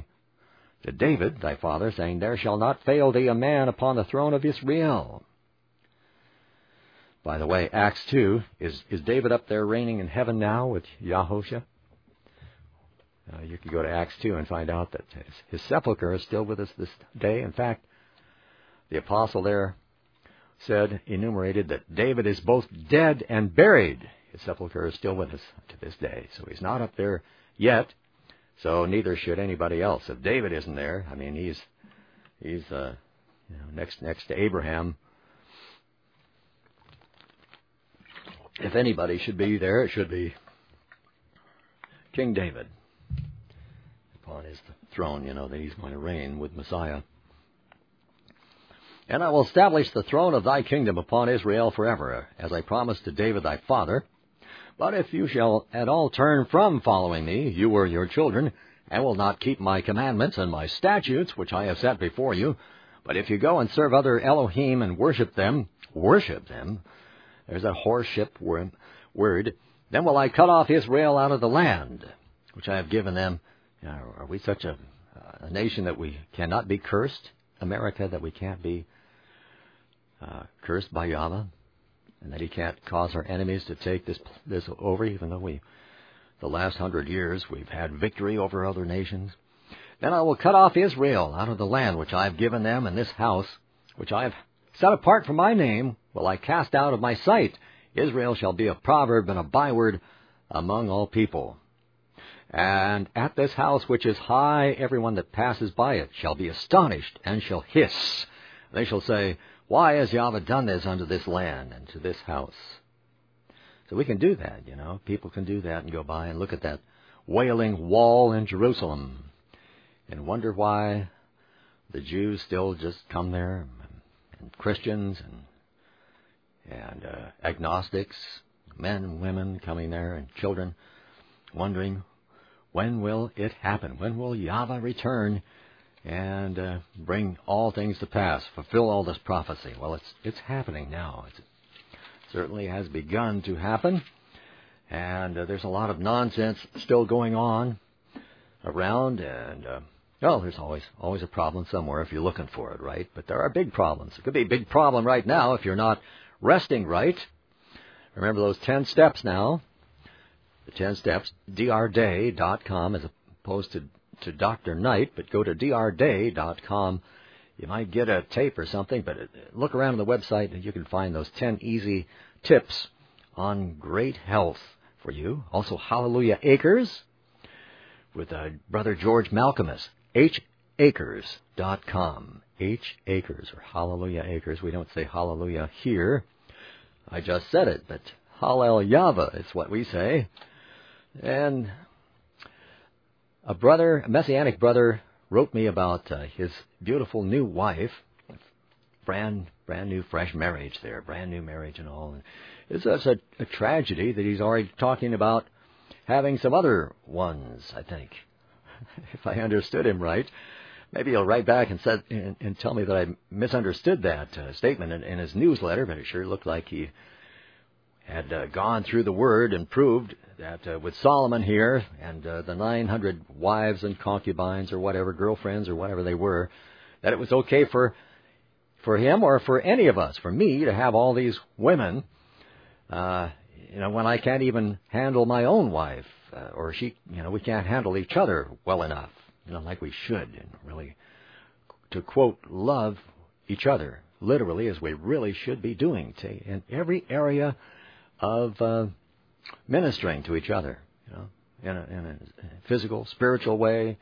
there shall not fail thee a man upon the throne of Israel. By the way, Acts 2, is David up there reigning in heaven now with Yahushua? You can go to Acts 2 and find out that his sepulchre is still with us this day. In fact, the apostle there enumerated that David is both dead and buried. His sepulchre is still with us to this day. So he's not up there yet, so neither should anybody else. If David isn't there, I mean, he's next to Abraham. If anybody should be there, it should be King David upon his throne, that he's going to reign with Messiah. And I will establish the throne of thy kingdom upon Israel forever, as I promised to David thy father. But if you shall at all turn from following me, you or your children, and will not keep my commandments and my statutes, which I have set before you, but if you go and serve other Elohim and worship them, there's a worship word, then will I cut off Israel out of the land, which I have given them. Are we such a nation that we cannot be cursed? America, that we can't be cursed by Yahweh, and that he can't cause our enemies to take this over, even though the last 100 years we've had victory over other nations. Then I will cut off Israel out of the land which I have given them, and this house which I have set apart for my name will I cast out of my sight. Israel shall be a proverb and a byword among all people. And at this house which is high, everyone that passes by it shall be astonished and shall hiss. They shall say, why has Yahweh done this unto this land and to this house? So we can do that, People can do that and go by and look at that wailing wall in Jerusalem and wonder why the Jews still just come there, and Christians and agnostics, men and women coming there, and children wondering, when will it happen? When will Yahweh return and bring all things to pass, fulfill all this prophecy? Well, it's happening now. It certainly has begun to happen, and there's a lot of nonsense still going on around, and there's always a problem somewhere if you're looking for it, right? But there are big problems. It could be a big problem right now if you're not resting right. Remember those 10 steps now. The 10 steps, drday.com, as opposed to Dr. Knight, but go to drday.com. You might get a tape or something, but look around on the website and you can find those 10 easy tips on great health for you. Also, Hallelujah Acres with Brother George Malcolmus, hacres.com. H-Acres, or Hallelujah Acres. We don't say Hallelujah here. I just said it, but Hallel Yahweh is what we say. And a Messianic brother, wrote me about his beautiful new wife, brand brand new, fresh marriage there, brand new marriage and all. And it's such a tragedy that he's already talking about having some other ones, I think. If I understood him right. Maybe he'll write back and tell me that I misunderstood that statement in his newsletter, but it sure looked like he had gone through the Word and proved that with Solomon here and the 900 wives and concubines or whatever, girlfriends or whatever they were, that it was okay for him or for any of us, for me, to have all these women, when I can't even handle my own wife, or she, we can't handle each other well enough, like we should, and really, to quote, love each other, literally, as we really should be doing in every area of ministering to each other, in a physical, spiritual way,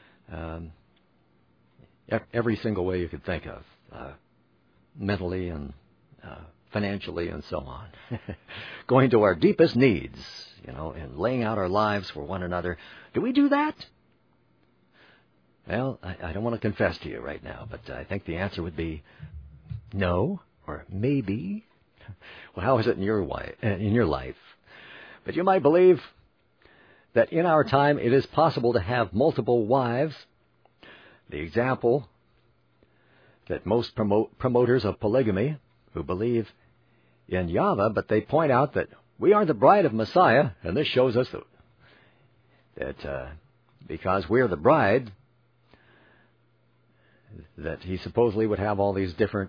every single way you could think of, mentally and financially and so on. Going to our deepest needs, and laying out our lives for one another. Do we do that? Well, I don't want to confess to you right now, but I think the answer would be no, or maybe. Well, how is it in your life? But you might believe that in our time it is possible to have multiple wives. The example that most promoters of polygamy who believe in Yahweh, but they point out that we are the bride of Messiah, and this shows us that because we're the bride, that he supposedly would have all these different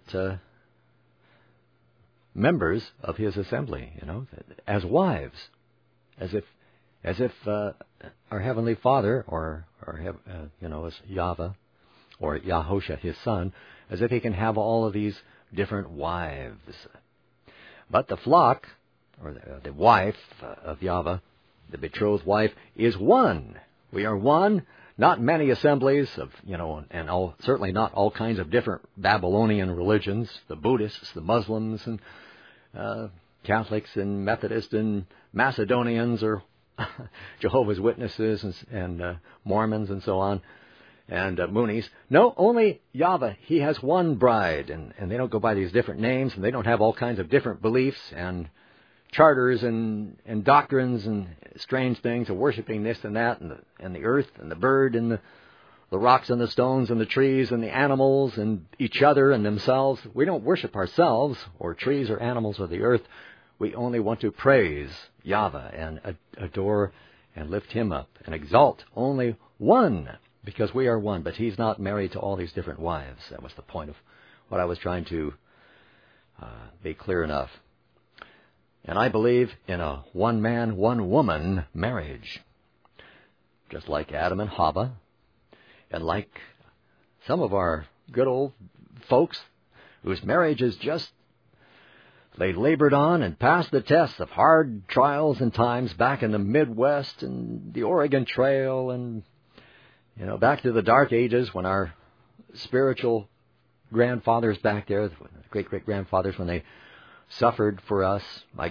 members of his assembly, as wives, as if our Heavenly Father, or as Yahweh, or Yahosha, his son, as if he can have all of these different wives. But the flock, or the wife of Yahweh, the betrothed wife, is one. We are one. Not many assemblies of, and certainly not all kinds of different Babylonian religions, the Buddhists, the Muslims, and Catholics, and Methodists, and Macedonians, or Jehovah's Witnesses, and Mormons, and so on, and Moonies. No, only Yahweh. He has one bride, and they don't go by these different names, and they don't have all kinds of different beliefs, and charters and doctrines and strange things of worshiping this and that and the earth and the bird and the rocks and the stones and the trees and the animals and each other and themselves. We don't worship ourselves or trees or animals or the earth. We only want to praise Yahweh and adore and lift him up and exalt only one, because we are one. But he's not married to all these different wives. That was the point of what I was trying to be clear enough. And I believe in a one-man, one-woman marriage, just like Adam and Hava, and like some of our good old folks whose marriages they labored on and passed the tests of hard trials and times back in the Midwest and the Oregon Trail and, back to the Dark Ages when our spiritual grandfathers back there, great-great-grandfathers, when they suffered for us. My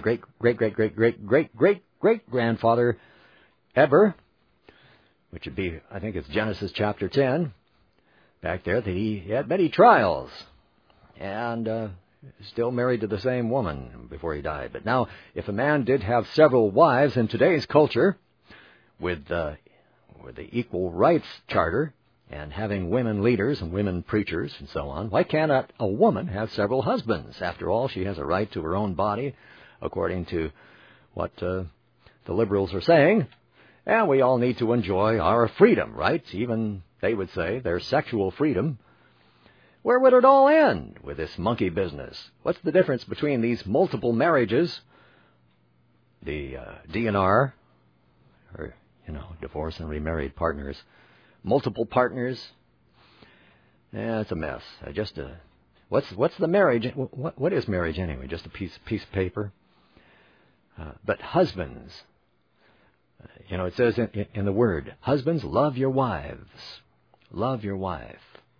great-great-great-great-great-great-great-grandfather Eber, which would be, I think it's Genesis chapter 10, back there, that he had many trials and still married to the same woman before he died. But now, if a man did have several wives in today's culture, with the Equal Rights Charter, and having women leaders and women preachers and so on, why cannot a woman have several husbands? After all, she has a right to her own body, according to what the liberals are saying. And we all need to enjoy our freedom, right? Even, they would say, their sexual freedom. Where would it all end with this monkey business? What's the difference between these multiple marriages, the DNR, or, divorce and remarried partners, multiple partners? Yeah, it's a mess. What's the marriage? What is marriage anyway? Just a piece of paper? But husbands, it says in the Word, husbands, love your wives. Love your wife.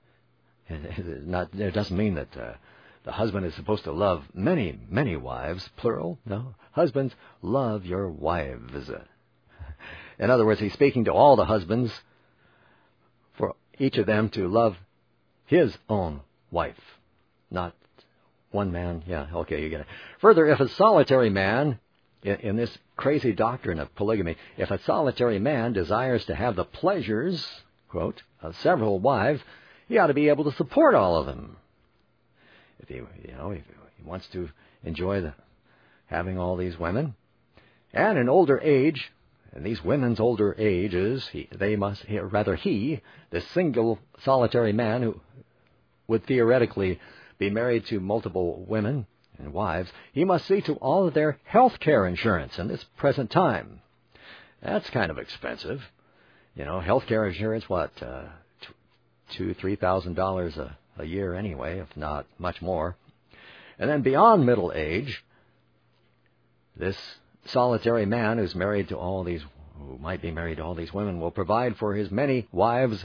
It doesn't mean that the husband is supposed to love many, many wives, plural. No. Husbands, love your wives. In other words, he's speaking to all the husbands, for each of them to love his own wife, not one man, yeah, okay, you get it. Further, if a solitary man, in this crazy doctrine of polygamy, if a solitary man desires to have the pleasures, quote, of several wives, he ought to be able to support all of them. If he wants to enjoy having all these women, and in older age, and these women's older ages, the single solitary man who would theoretically be married to multiple women and wives, he must see to all of their health care insurance in this present time. That's kind of expensive. Health care insurance, what, $2,000-$3,000 a year anyway, if not much more. And then beyond middle age, this solitary man who might be married to all these women will provide for his many wives'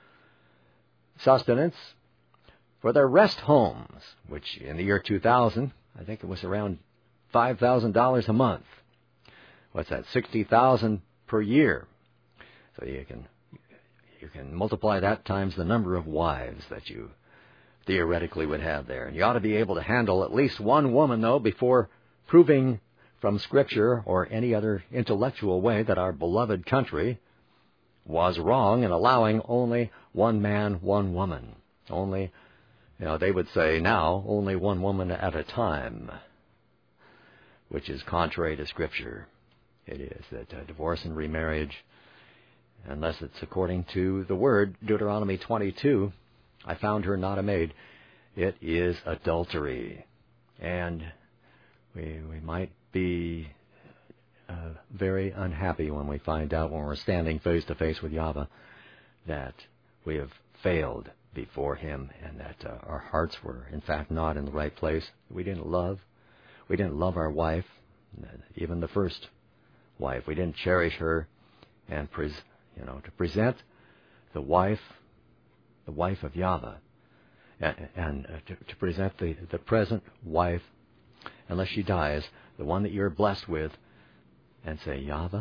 sustenance, for their rest homes, which in the year 2000, I think it was around $5,000 a month. What's that? $60,000 per year. So you can multiply that times the number of wives that you theoretically would have there. And you ought to be able to handle at least one woman, though, before proving from Scripture or any other intellectual way that our beloved country was wrong in allowing only one man, one woman. Only, they would say now, only one woman at a time, which is contrary to Scripture. It is that divorce and remarriage, unless it's according to the Word, Deuteronomy 22, I found her not a maid, it is adultery. And we might be very unhappy when we find out, when we're standing face to face with Yahweh, that we have failed before Him, and that our hearts were in fact not in the right place. We didn't love our wife, even the first wife. We didn't cherish her, and to present the wife of Yahweh, and to present the present wife, unless she dies, the one that you're blessed with, and say, Yahweh,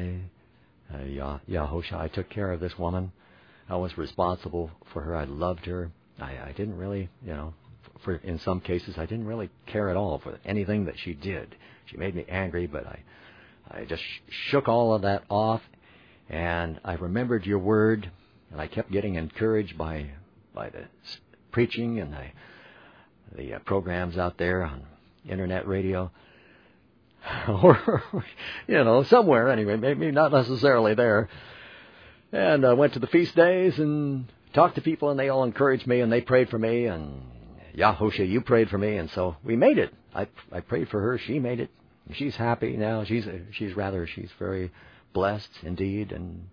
Yahushua, I took care of this woman. I was responsible for her. I loved her. I didn't really, in some cases, I didn't really care at all for anything that she did. She made me angry, but I just shook all of that off, and I remembered your word, and I kept getting encouraged by the preaching and the programs out there on internet radio, or somewhere anyway, maybe not necessarily there. And I went to the feast days and talked to people, and they all encouraged me, and they prayed for me, and Yahushua, you prayed for me, and so we made it. I prayed for her. She made it. She's happy now. She's very blessed indeed,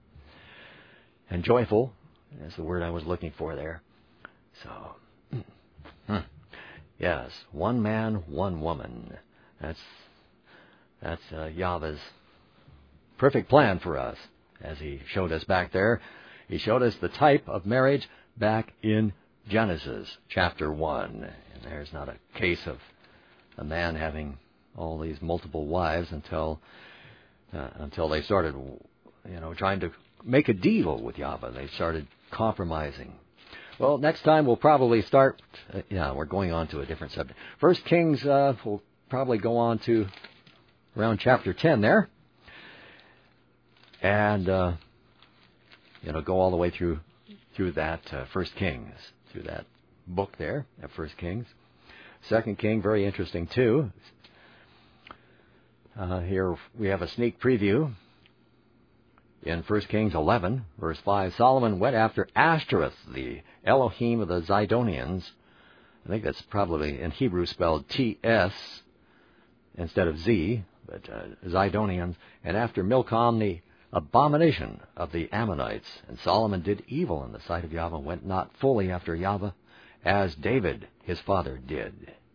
and joyful. That's the word I was looking for there. So, yes, one man, one woman. That's Yahweh's perfect plan for us. As He showed us back there, He showed us the type of marriage back in Genesis chapter 1. And there's not a case of a man having all these multiple wives until they started, trying to make a deal with Yahweh. They started compromising. Well, next time we'll probably start, we're going on to a different subject. 1 Kings, we'll probably go on to around chapter 10 there. And, go all the way through that 1 Kings, through that book there at 1 Kings. 2 King, very interesting too. Here we have a sneak preview. In 1 Kings 11, verse 5, Solomon went after Ashtoreth, the Elohim of the Zidonians. I think that's probably in Hebrew spelled T-S instead of Z, but Zidonians. And after Milcom, the abomination of the Ammonites. And Solomon did evil in the sight of Yahweh, went not fully after Yahweh, as David his father did.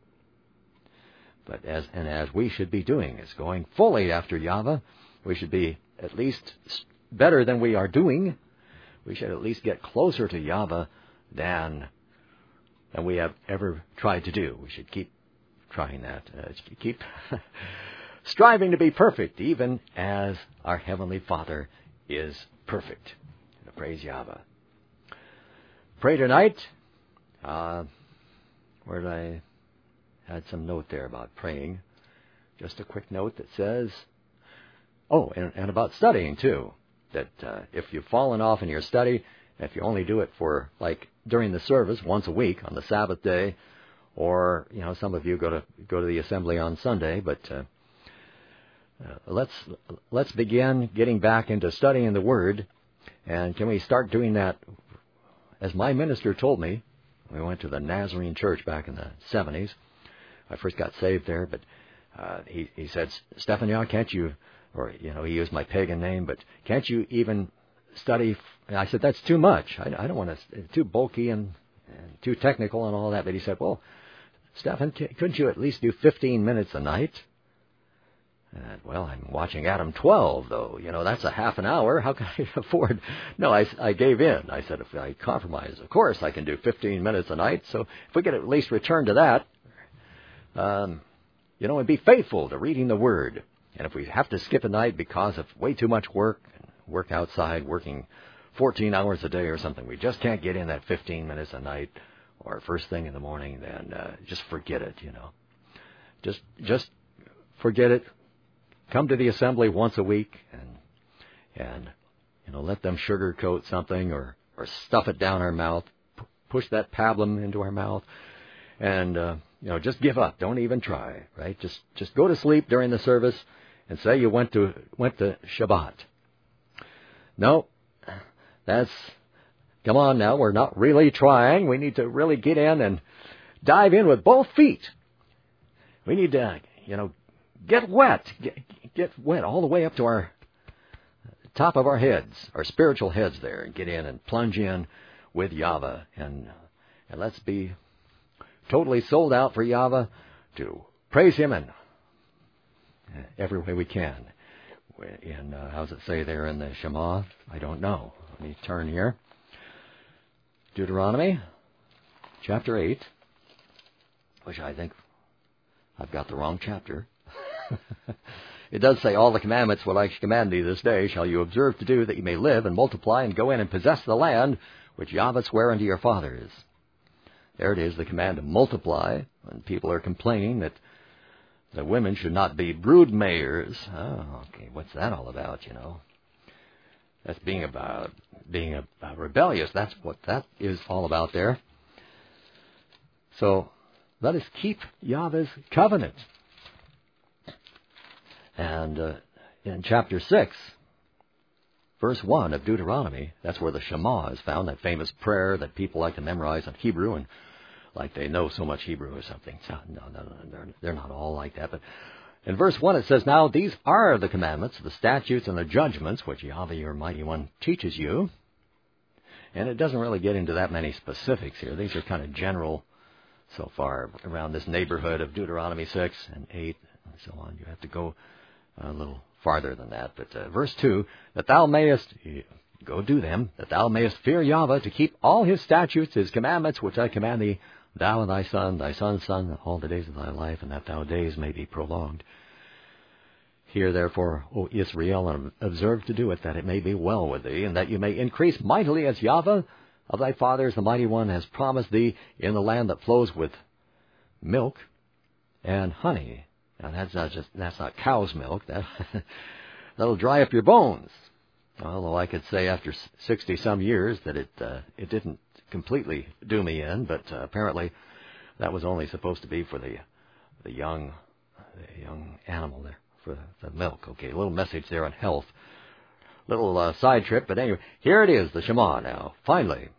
But as we should be doing, is going fully after Yahweh. We should be at least better than we are doing. We should at least get closer to Yahweh than we have ever tried to do. We should keep trying that. Keep striving to be perfect, even as our Heavenly Father is perfect. Praise Yahweh. Pray tonight. Where did I had some note there about praying. Just a quick note that says, oh, and about studying too, that if you've fallen off in your study, if you only do it for, like, during the service once a week on the Sabbath day, or, some of you go to the assembly on Sunday, but let's begin getting back into studying the Word, and can we start doing that? As my minister told me, we went to the Nazarene Church back in the 70s. I first got saved there, but he said, Stefan, can't you, or, he used my pagan name, but can't you even study? And I said, that's too much. I don't want to, it's too bulky and too technical and all that. But he said, well, Stefan, couldn't you at least do 15 minutes a night? And, well, I'm watching Adam 12, though. That's a half an hour. How can I afford? No, I gave in. I said, if I compromise, of course I can do 15 minutes a night. So if we could at least return to that, and be faithful to reading the Word. And if we have to skip a night because of way too much work outside, working 14 hours a day or something, we just can't get in that 15 minutes a night or first thing in the morning, then just forget it, Just forget it. Come to the assembly once a week and let them sugarcoat something or stuff it down our mouth, push that pablum into our mouth, and just give up. Don't even try, right? Just go to sleep during the service and say you went to Shabbat. No, come on now, we're not really trying. We need to really get in and dive in with both feet. We need to, get wet. Get wet all the way up to our top of our heads, our spiritual heads there, and get in and plunge in with Yahweh. And let's be totally sold out for Yahweh to praise Him in every way we can. In, how does it say there in the Shema? I don't know. Let me turn here. Deuteronomy, chapter 8, which I think I've got the wrong chapter. It does say, all the commandments will I command thee this day shall you observe to do, that you may live and multiply and go in and possess the land which Yahweh sware unto your fathers. There it is, the command to multiply. When people are complaining that the women should not be brood mayors. Oh, okay, what's that all about, That's being rebellious. That's what that is all about there. So let us keep Yahweh's covenant. And in chapter 6, verse 1 of Deuteronomy, that's where the Shema is found, that famous prayer that people like to memorize in Hebrew, and like they know so much Hebrew or something. So, no, they're not all like that. But in verse 1 it says, now these are the commandments, the statutes, and the judgments which Yahweh your mighty one teaches you. And it doesn't really get into that many specifics here. These are kind of general so far around this neighborhood of Deuteronomy 6 and 8 and so on. You have to go a little farther than that. But verse 2, that thou mayest, go do them, that thou mayest fear Yahweh, to keep all His statutes, His commandments, which I command thee, thou and thy son's son, all the days of thy life, and that thy days may be prolonged. Hear therefore, O Israel, and observe to do it, that it may be well with thee, and that you may increase mightily as Yahweh of thy fathers, the mighty one, has promised thee, in the land that flows with milk and honey. Now that's not cow's milk. That'll dry up your bones. Although I could say after 60 some years that it didn't completely do me in, but apparently that was only supposed to be for the young animal there, for the milk. Okay, a little message there on health. Little side trip, but anyway, here it is, the Shema now, finally.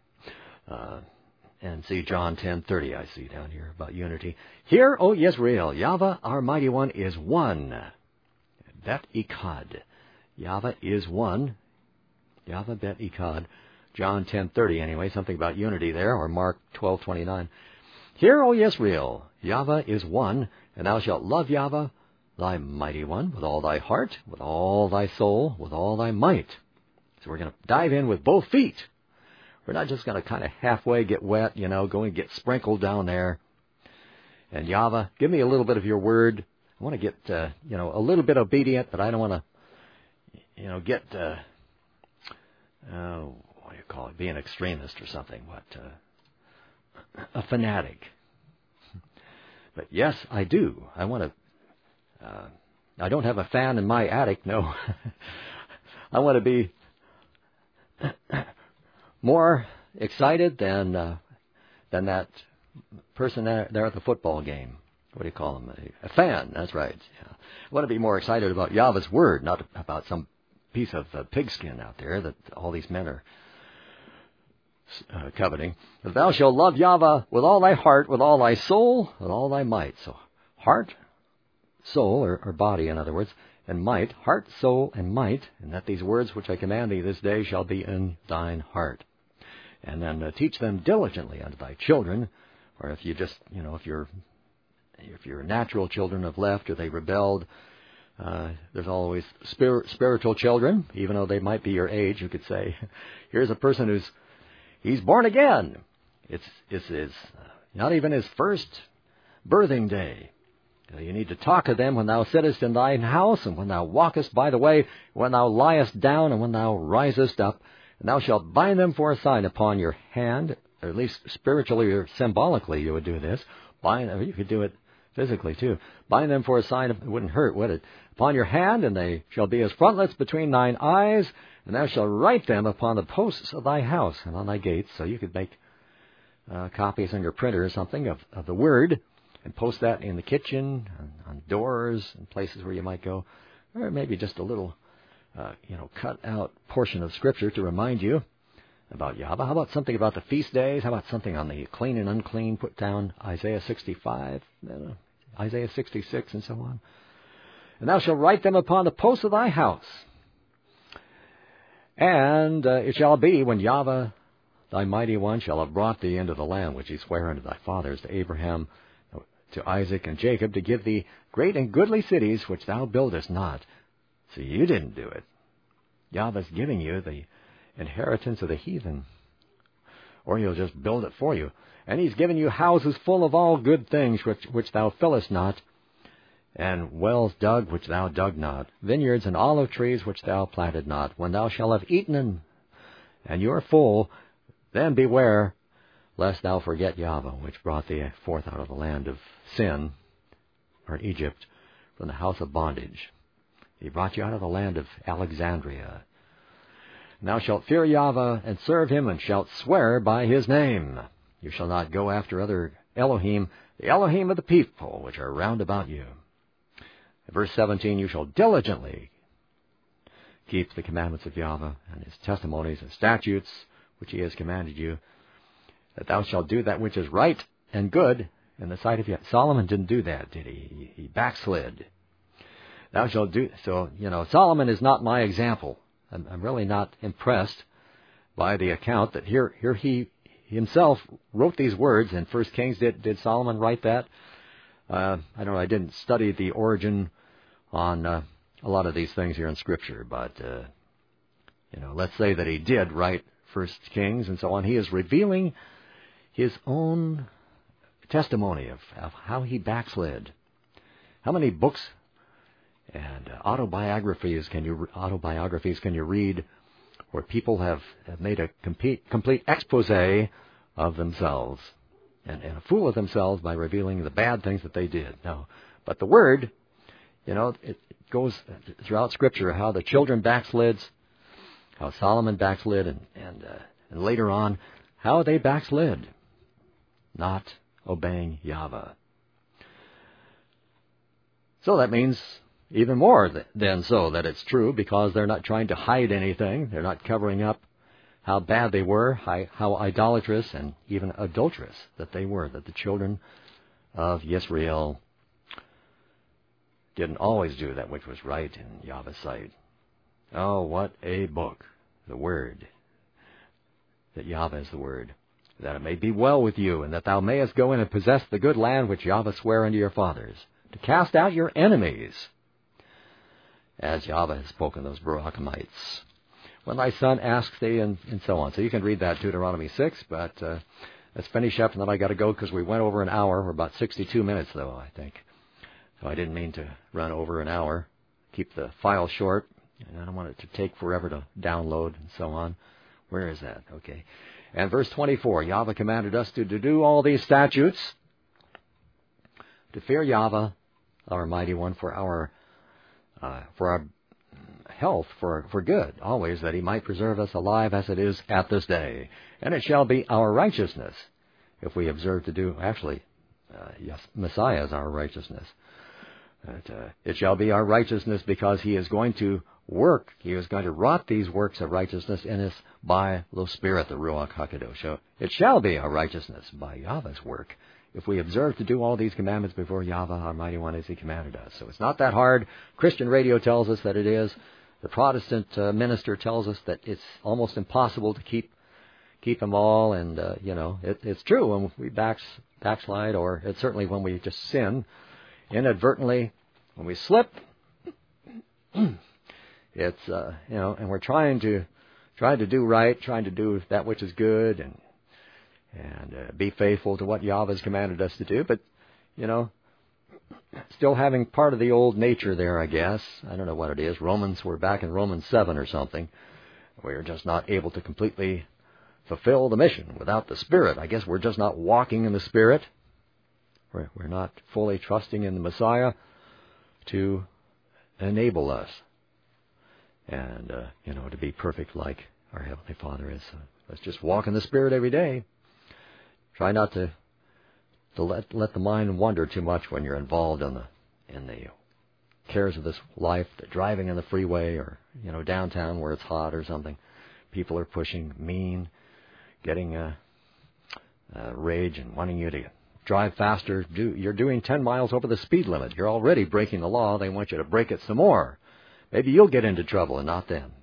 And see John 10:30, I see down here about unity. Hear, O Yisrael, Yahweh, our mighty one, is one. Bet Echad. Yahweh is one. Yahweh Bet Echad. John 10:30 anyway, something about unity there, or Mark 12:29. Hear, O Yisrael, Yahweh is one, and thou shalt love Yahweh, thy mighty one, with all thy heart, with all thy soul, with all thy might. So we're going to dive in with both feet. We're not just going to kind of halfway get wet, go and get sprinkled down there. And Yahweh, give me a little bit of your word. I want to get, a little bit obedient, but I don't want to, get, what do you call it, be an extremist or something. A fanatic. But yes, I do. I want to, I don't have a fan in my attic, no. I want to be more excited than that person there at the football game. What do you call him? A fan, that's right. Yeah. I want to be more excited about Yahweh's word, not about some piece of pigskin out there that all these men are coveting. Thou shalt love Yahweh with all thy heart, with all thy soul, with all thy might. So heart, soul, or body, in other words, and might, heart, soul, and might, and that these words which I command thee this day shall be in thine heart. And then teach them diligently unto thy children, or if you just, if your natural children have left or they rebelled, there's always spiritual children, even though they might be your age. You could say, here's a person he's born again. It's not even his first birthing day. You need to talk to them when thou sittest in thine house, and when thou walkest by the way, when thou liest down, and when thou risest up. And thou shalt bind them for a sign upon your hand, or at least spiritually or symbolically you would do this. You could do it physically too. Bind them for a sign, it wouldn't hurt, would it? Upon your hand, and they shall be as frontlets between thine eyes, and thou shalt write them upon the posts of thy house and on thy gates. So you could make copies on your printer or something of the word, and post that in the kitchen, on doors, and places where you might go, or maybe just a little cut out portion of Scripture to remind you about Yahweh. How about something about the feast days? How about something on the clean and unclean? Put down Isaiah 65, Isaiah 66, and so on. And thou shalt write them upon the posts of thy house. And it shall be when Yahweh, thy mighty one, shall have brought thee into the land which he sware unto thy fathers, to Abraham, to Isaac, and Jacob, to give thee great and goodly cities which thou buildest not. See, you didn't do it. Yahweh's giving you the inheritance of the heathen, or he'll just build it for you. And he's given you houses full of all good things which thou fillest not, and wells dug which thou dug not, vineyards and olive trees which thou planted not. When thou shalt have eaten and you are full, then beware lest thou forget Yahweh, which brought thee forth out of the land of sin, or Egypt, from the house of bondage. He brought you out of the land of Alexandria. And thou shalt fear Yahweh, and serve him, and shalt swear by his name. You shall not go after other Elohim, the Elohim of the people, which are round about you. In verse 17, you shall diligently keep the commandments of Yahweh, and his testimonies and statutes, which he has commanded you, that thou shalt do that which is right and good in the sight of Yahweh. Solomon didn't do that, did he? He backslid. Thou shalt do, so, Solomon is not my example. I'm really not impressed by the account that here he himself wrote these words in 1 Kings. Did Solomon write that? I don't know. I didn't study the origin on a lot of these things here in Scripture, but, let's say that he did write 1 Kings and so on. He is revealing his own testimony of how he backslid. How many books and autobiographies can you read where people have made a complete expose of themselves and a fool of themselves by revealing the bad things that they did? No, but the Word, it goes throughout Scripture how the children backslid, how Solomon backslid, and later on how they backslid, not obeying Yahweh. So that means even more than so that it's true, because they're not trying to hide anything. They're not covering up how bad they were, how idolatrous and even adulterous that they were, that the children of Yisrael didn't always do that which was right in Yahweh's sight. Oh, what a book, the Word, that Yahweh is the Word, that it may be well with you, and that thou mayest go in and possess the good land which Yahweh sware unto your fathers, to cast out your enemies, as Yahweh has spoken those Barachamites. When thy son asks thee, and so on. So you can read that, Deuteronomy 6, but let's finish up, and then I got to go because we went over an hour. We're about 62 minutes, though, I think. So I didn't mean to run over an hour. Keep the file short, and I don't want it to take forever to download and so on. Where is that? Okay. And verse 24, Yahweh commanded us to do all these statutes to fear Yahweh, our Mighty One, for our health, for good, always, that He might preserve us alive as it is at this day. And it shall be our righteousness, if we observe to do, yes, Messiah is our righteousness. It shall be our righteousness because He is going to work. He is going to wrought these works of righteousness in us by the Spirit, the Ruach HaKadosh. So it shall be our righteousness by Yahweh's work, if we observe to do all these commandments before Yahweh, our Mighty One, as He commanded us. So it's not that hard. Christian radio tells us that it is. The Protestant minister tells us that it's almost impossible to keep them all. And, it's true when we backslide, or it's certainly when we just sin inadvertently, when we slip. It's, and we're trying to do right, trying to do that which is good, and be faithful to what Yahweh has commanded us to do. But, still having part of the old nature there, I guess. I don't know what it is. We're back in Romans 7 or something. We're just not able to completely fulfill the mission without the Spirit. I guess we're just not walking in the Spirit. We're not fully trusting in the Messiah to enable us and, to be perfect like our Heavenly Father is. Let's just walk in the Spirit every day. Try not to let the mind wander too much when you're involved in the cares of this life, the driving on the freeway or, downtown where it's hot or something. People are pushing mean, getting rage and wanting you to drive faster. You're doing 10 miles over the speed limit. You're already breaking the law. They want you to break it some more. Maybe you'll get into trouble and not them.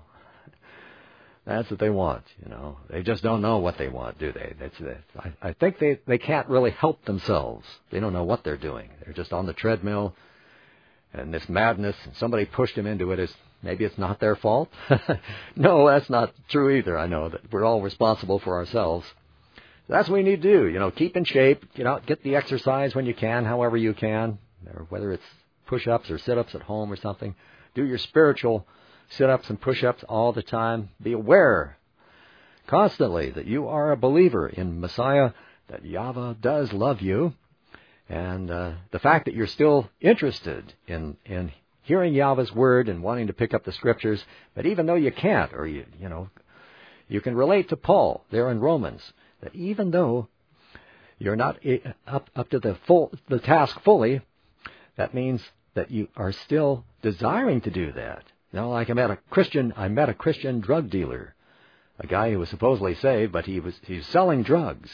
That's what they want, They just don't know what they want, do they? I think they can't really help themselves. They don't know what they're doing. They're just on the treadmill, and this madness, and somebody pushed them into it. Maybe it's not their fault. No, that's not true either. I know that we're all responsible for ourselves. That's what we need to do, keep in shape, get the exercise when you can, however you can, or whether it's push-ups or sit-ups at home or something. Do your spiritual sit-ups and push-ups all the time. Be aware constantly that you are a believer in Messiah, that Yahweh does love you, and the fact that you're still interested in hearing Yahweh's word and wanting to pick up the scriptures, but even though you can't, or you can relate to Paul there in Romans, that even though you're not up to the task fully, that means that you are still desiring to do that. Like I met a Christian drug dealer, a guy who was supposedly saved, but he's selling drugs.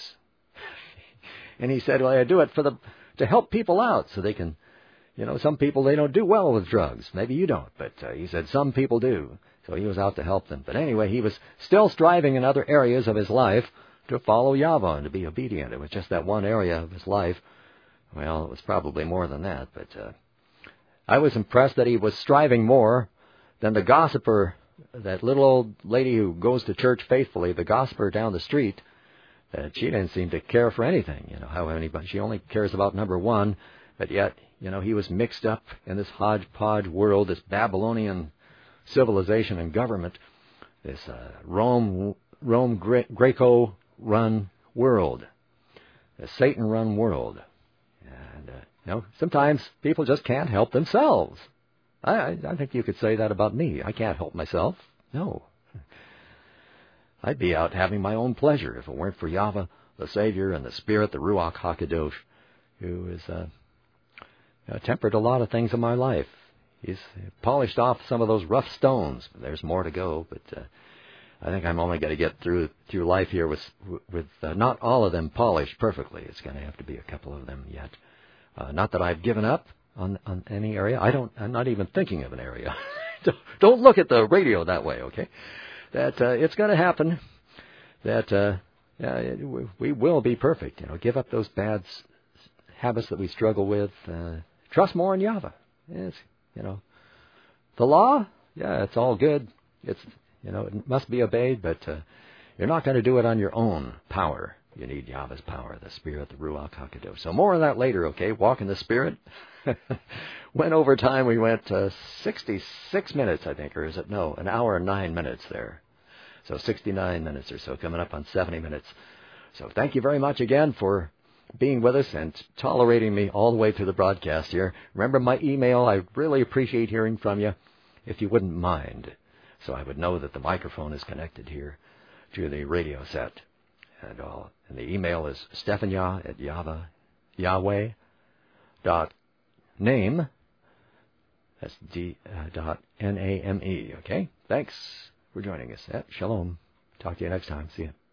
And he said, well, I do it to help people out so they can, some people, they don't do well with drugs. Maybe you don't, but he said some people do. So he was out to help them. But anyway, he was still striving in other areas of his life to follow Yahweh and to be obedient. It was just that one area of his life. Well, it was probably more than that, but I was impressed that he was striving more than the gossiper, that little old lady who goes to church faithfully, the gossiper down the street. She didn't seem to care for anything, how anybody. She only cares about number one, but yet, he was mixed up in this hodgepodge world, this Babylonian civilization and government, this Rome Greco-run world, a Satan-run world. And, sometimes people just can't help themselves. I think you could say that about me. I can't help myself. No. I'd be out having my own pleasure if it weren't for Yahweh, the Savior, and the Spirit, the Ruach HaKadosh, who has tempered a lot of things in my life. He's polished off some of those rough stones. There's more to go, but I think I'm only going to get through life here with not all of them polished perfectly. It's going to have to be a couple of them yet. Not that I've given up on any area. I'm not even thinking of an area. Don't look at the radio that way, okay? That it's going to happen. That we will be perfect. Give up those bad habits that we struggle with. Trust more in Yahweh. It's, the law. Yeah, it's all good. It's it must be obeyed, but you're not going to do it on your own power. You need Yahweh's power, the Spirit, the Ruach HaKadosh. So more on that later, okay? Walk in the Spirit. Went over time. We went 66 minutes, I think, or is it? No, an hour and 9 minutes there. So 69 minutes or so, coming up on 70 minutes. So thank you very much again for being with us and tolerating me all the way through the broadcast here. Remember my email. I really appreciate hearing from you, if you wouldn't mind, so I would know that the microphone is connected here to the radio set. And the email is stephania@yahweh.name. That's .name. Okay? Thanks for joining us. Shalom. Talk to you next time. See you.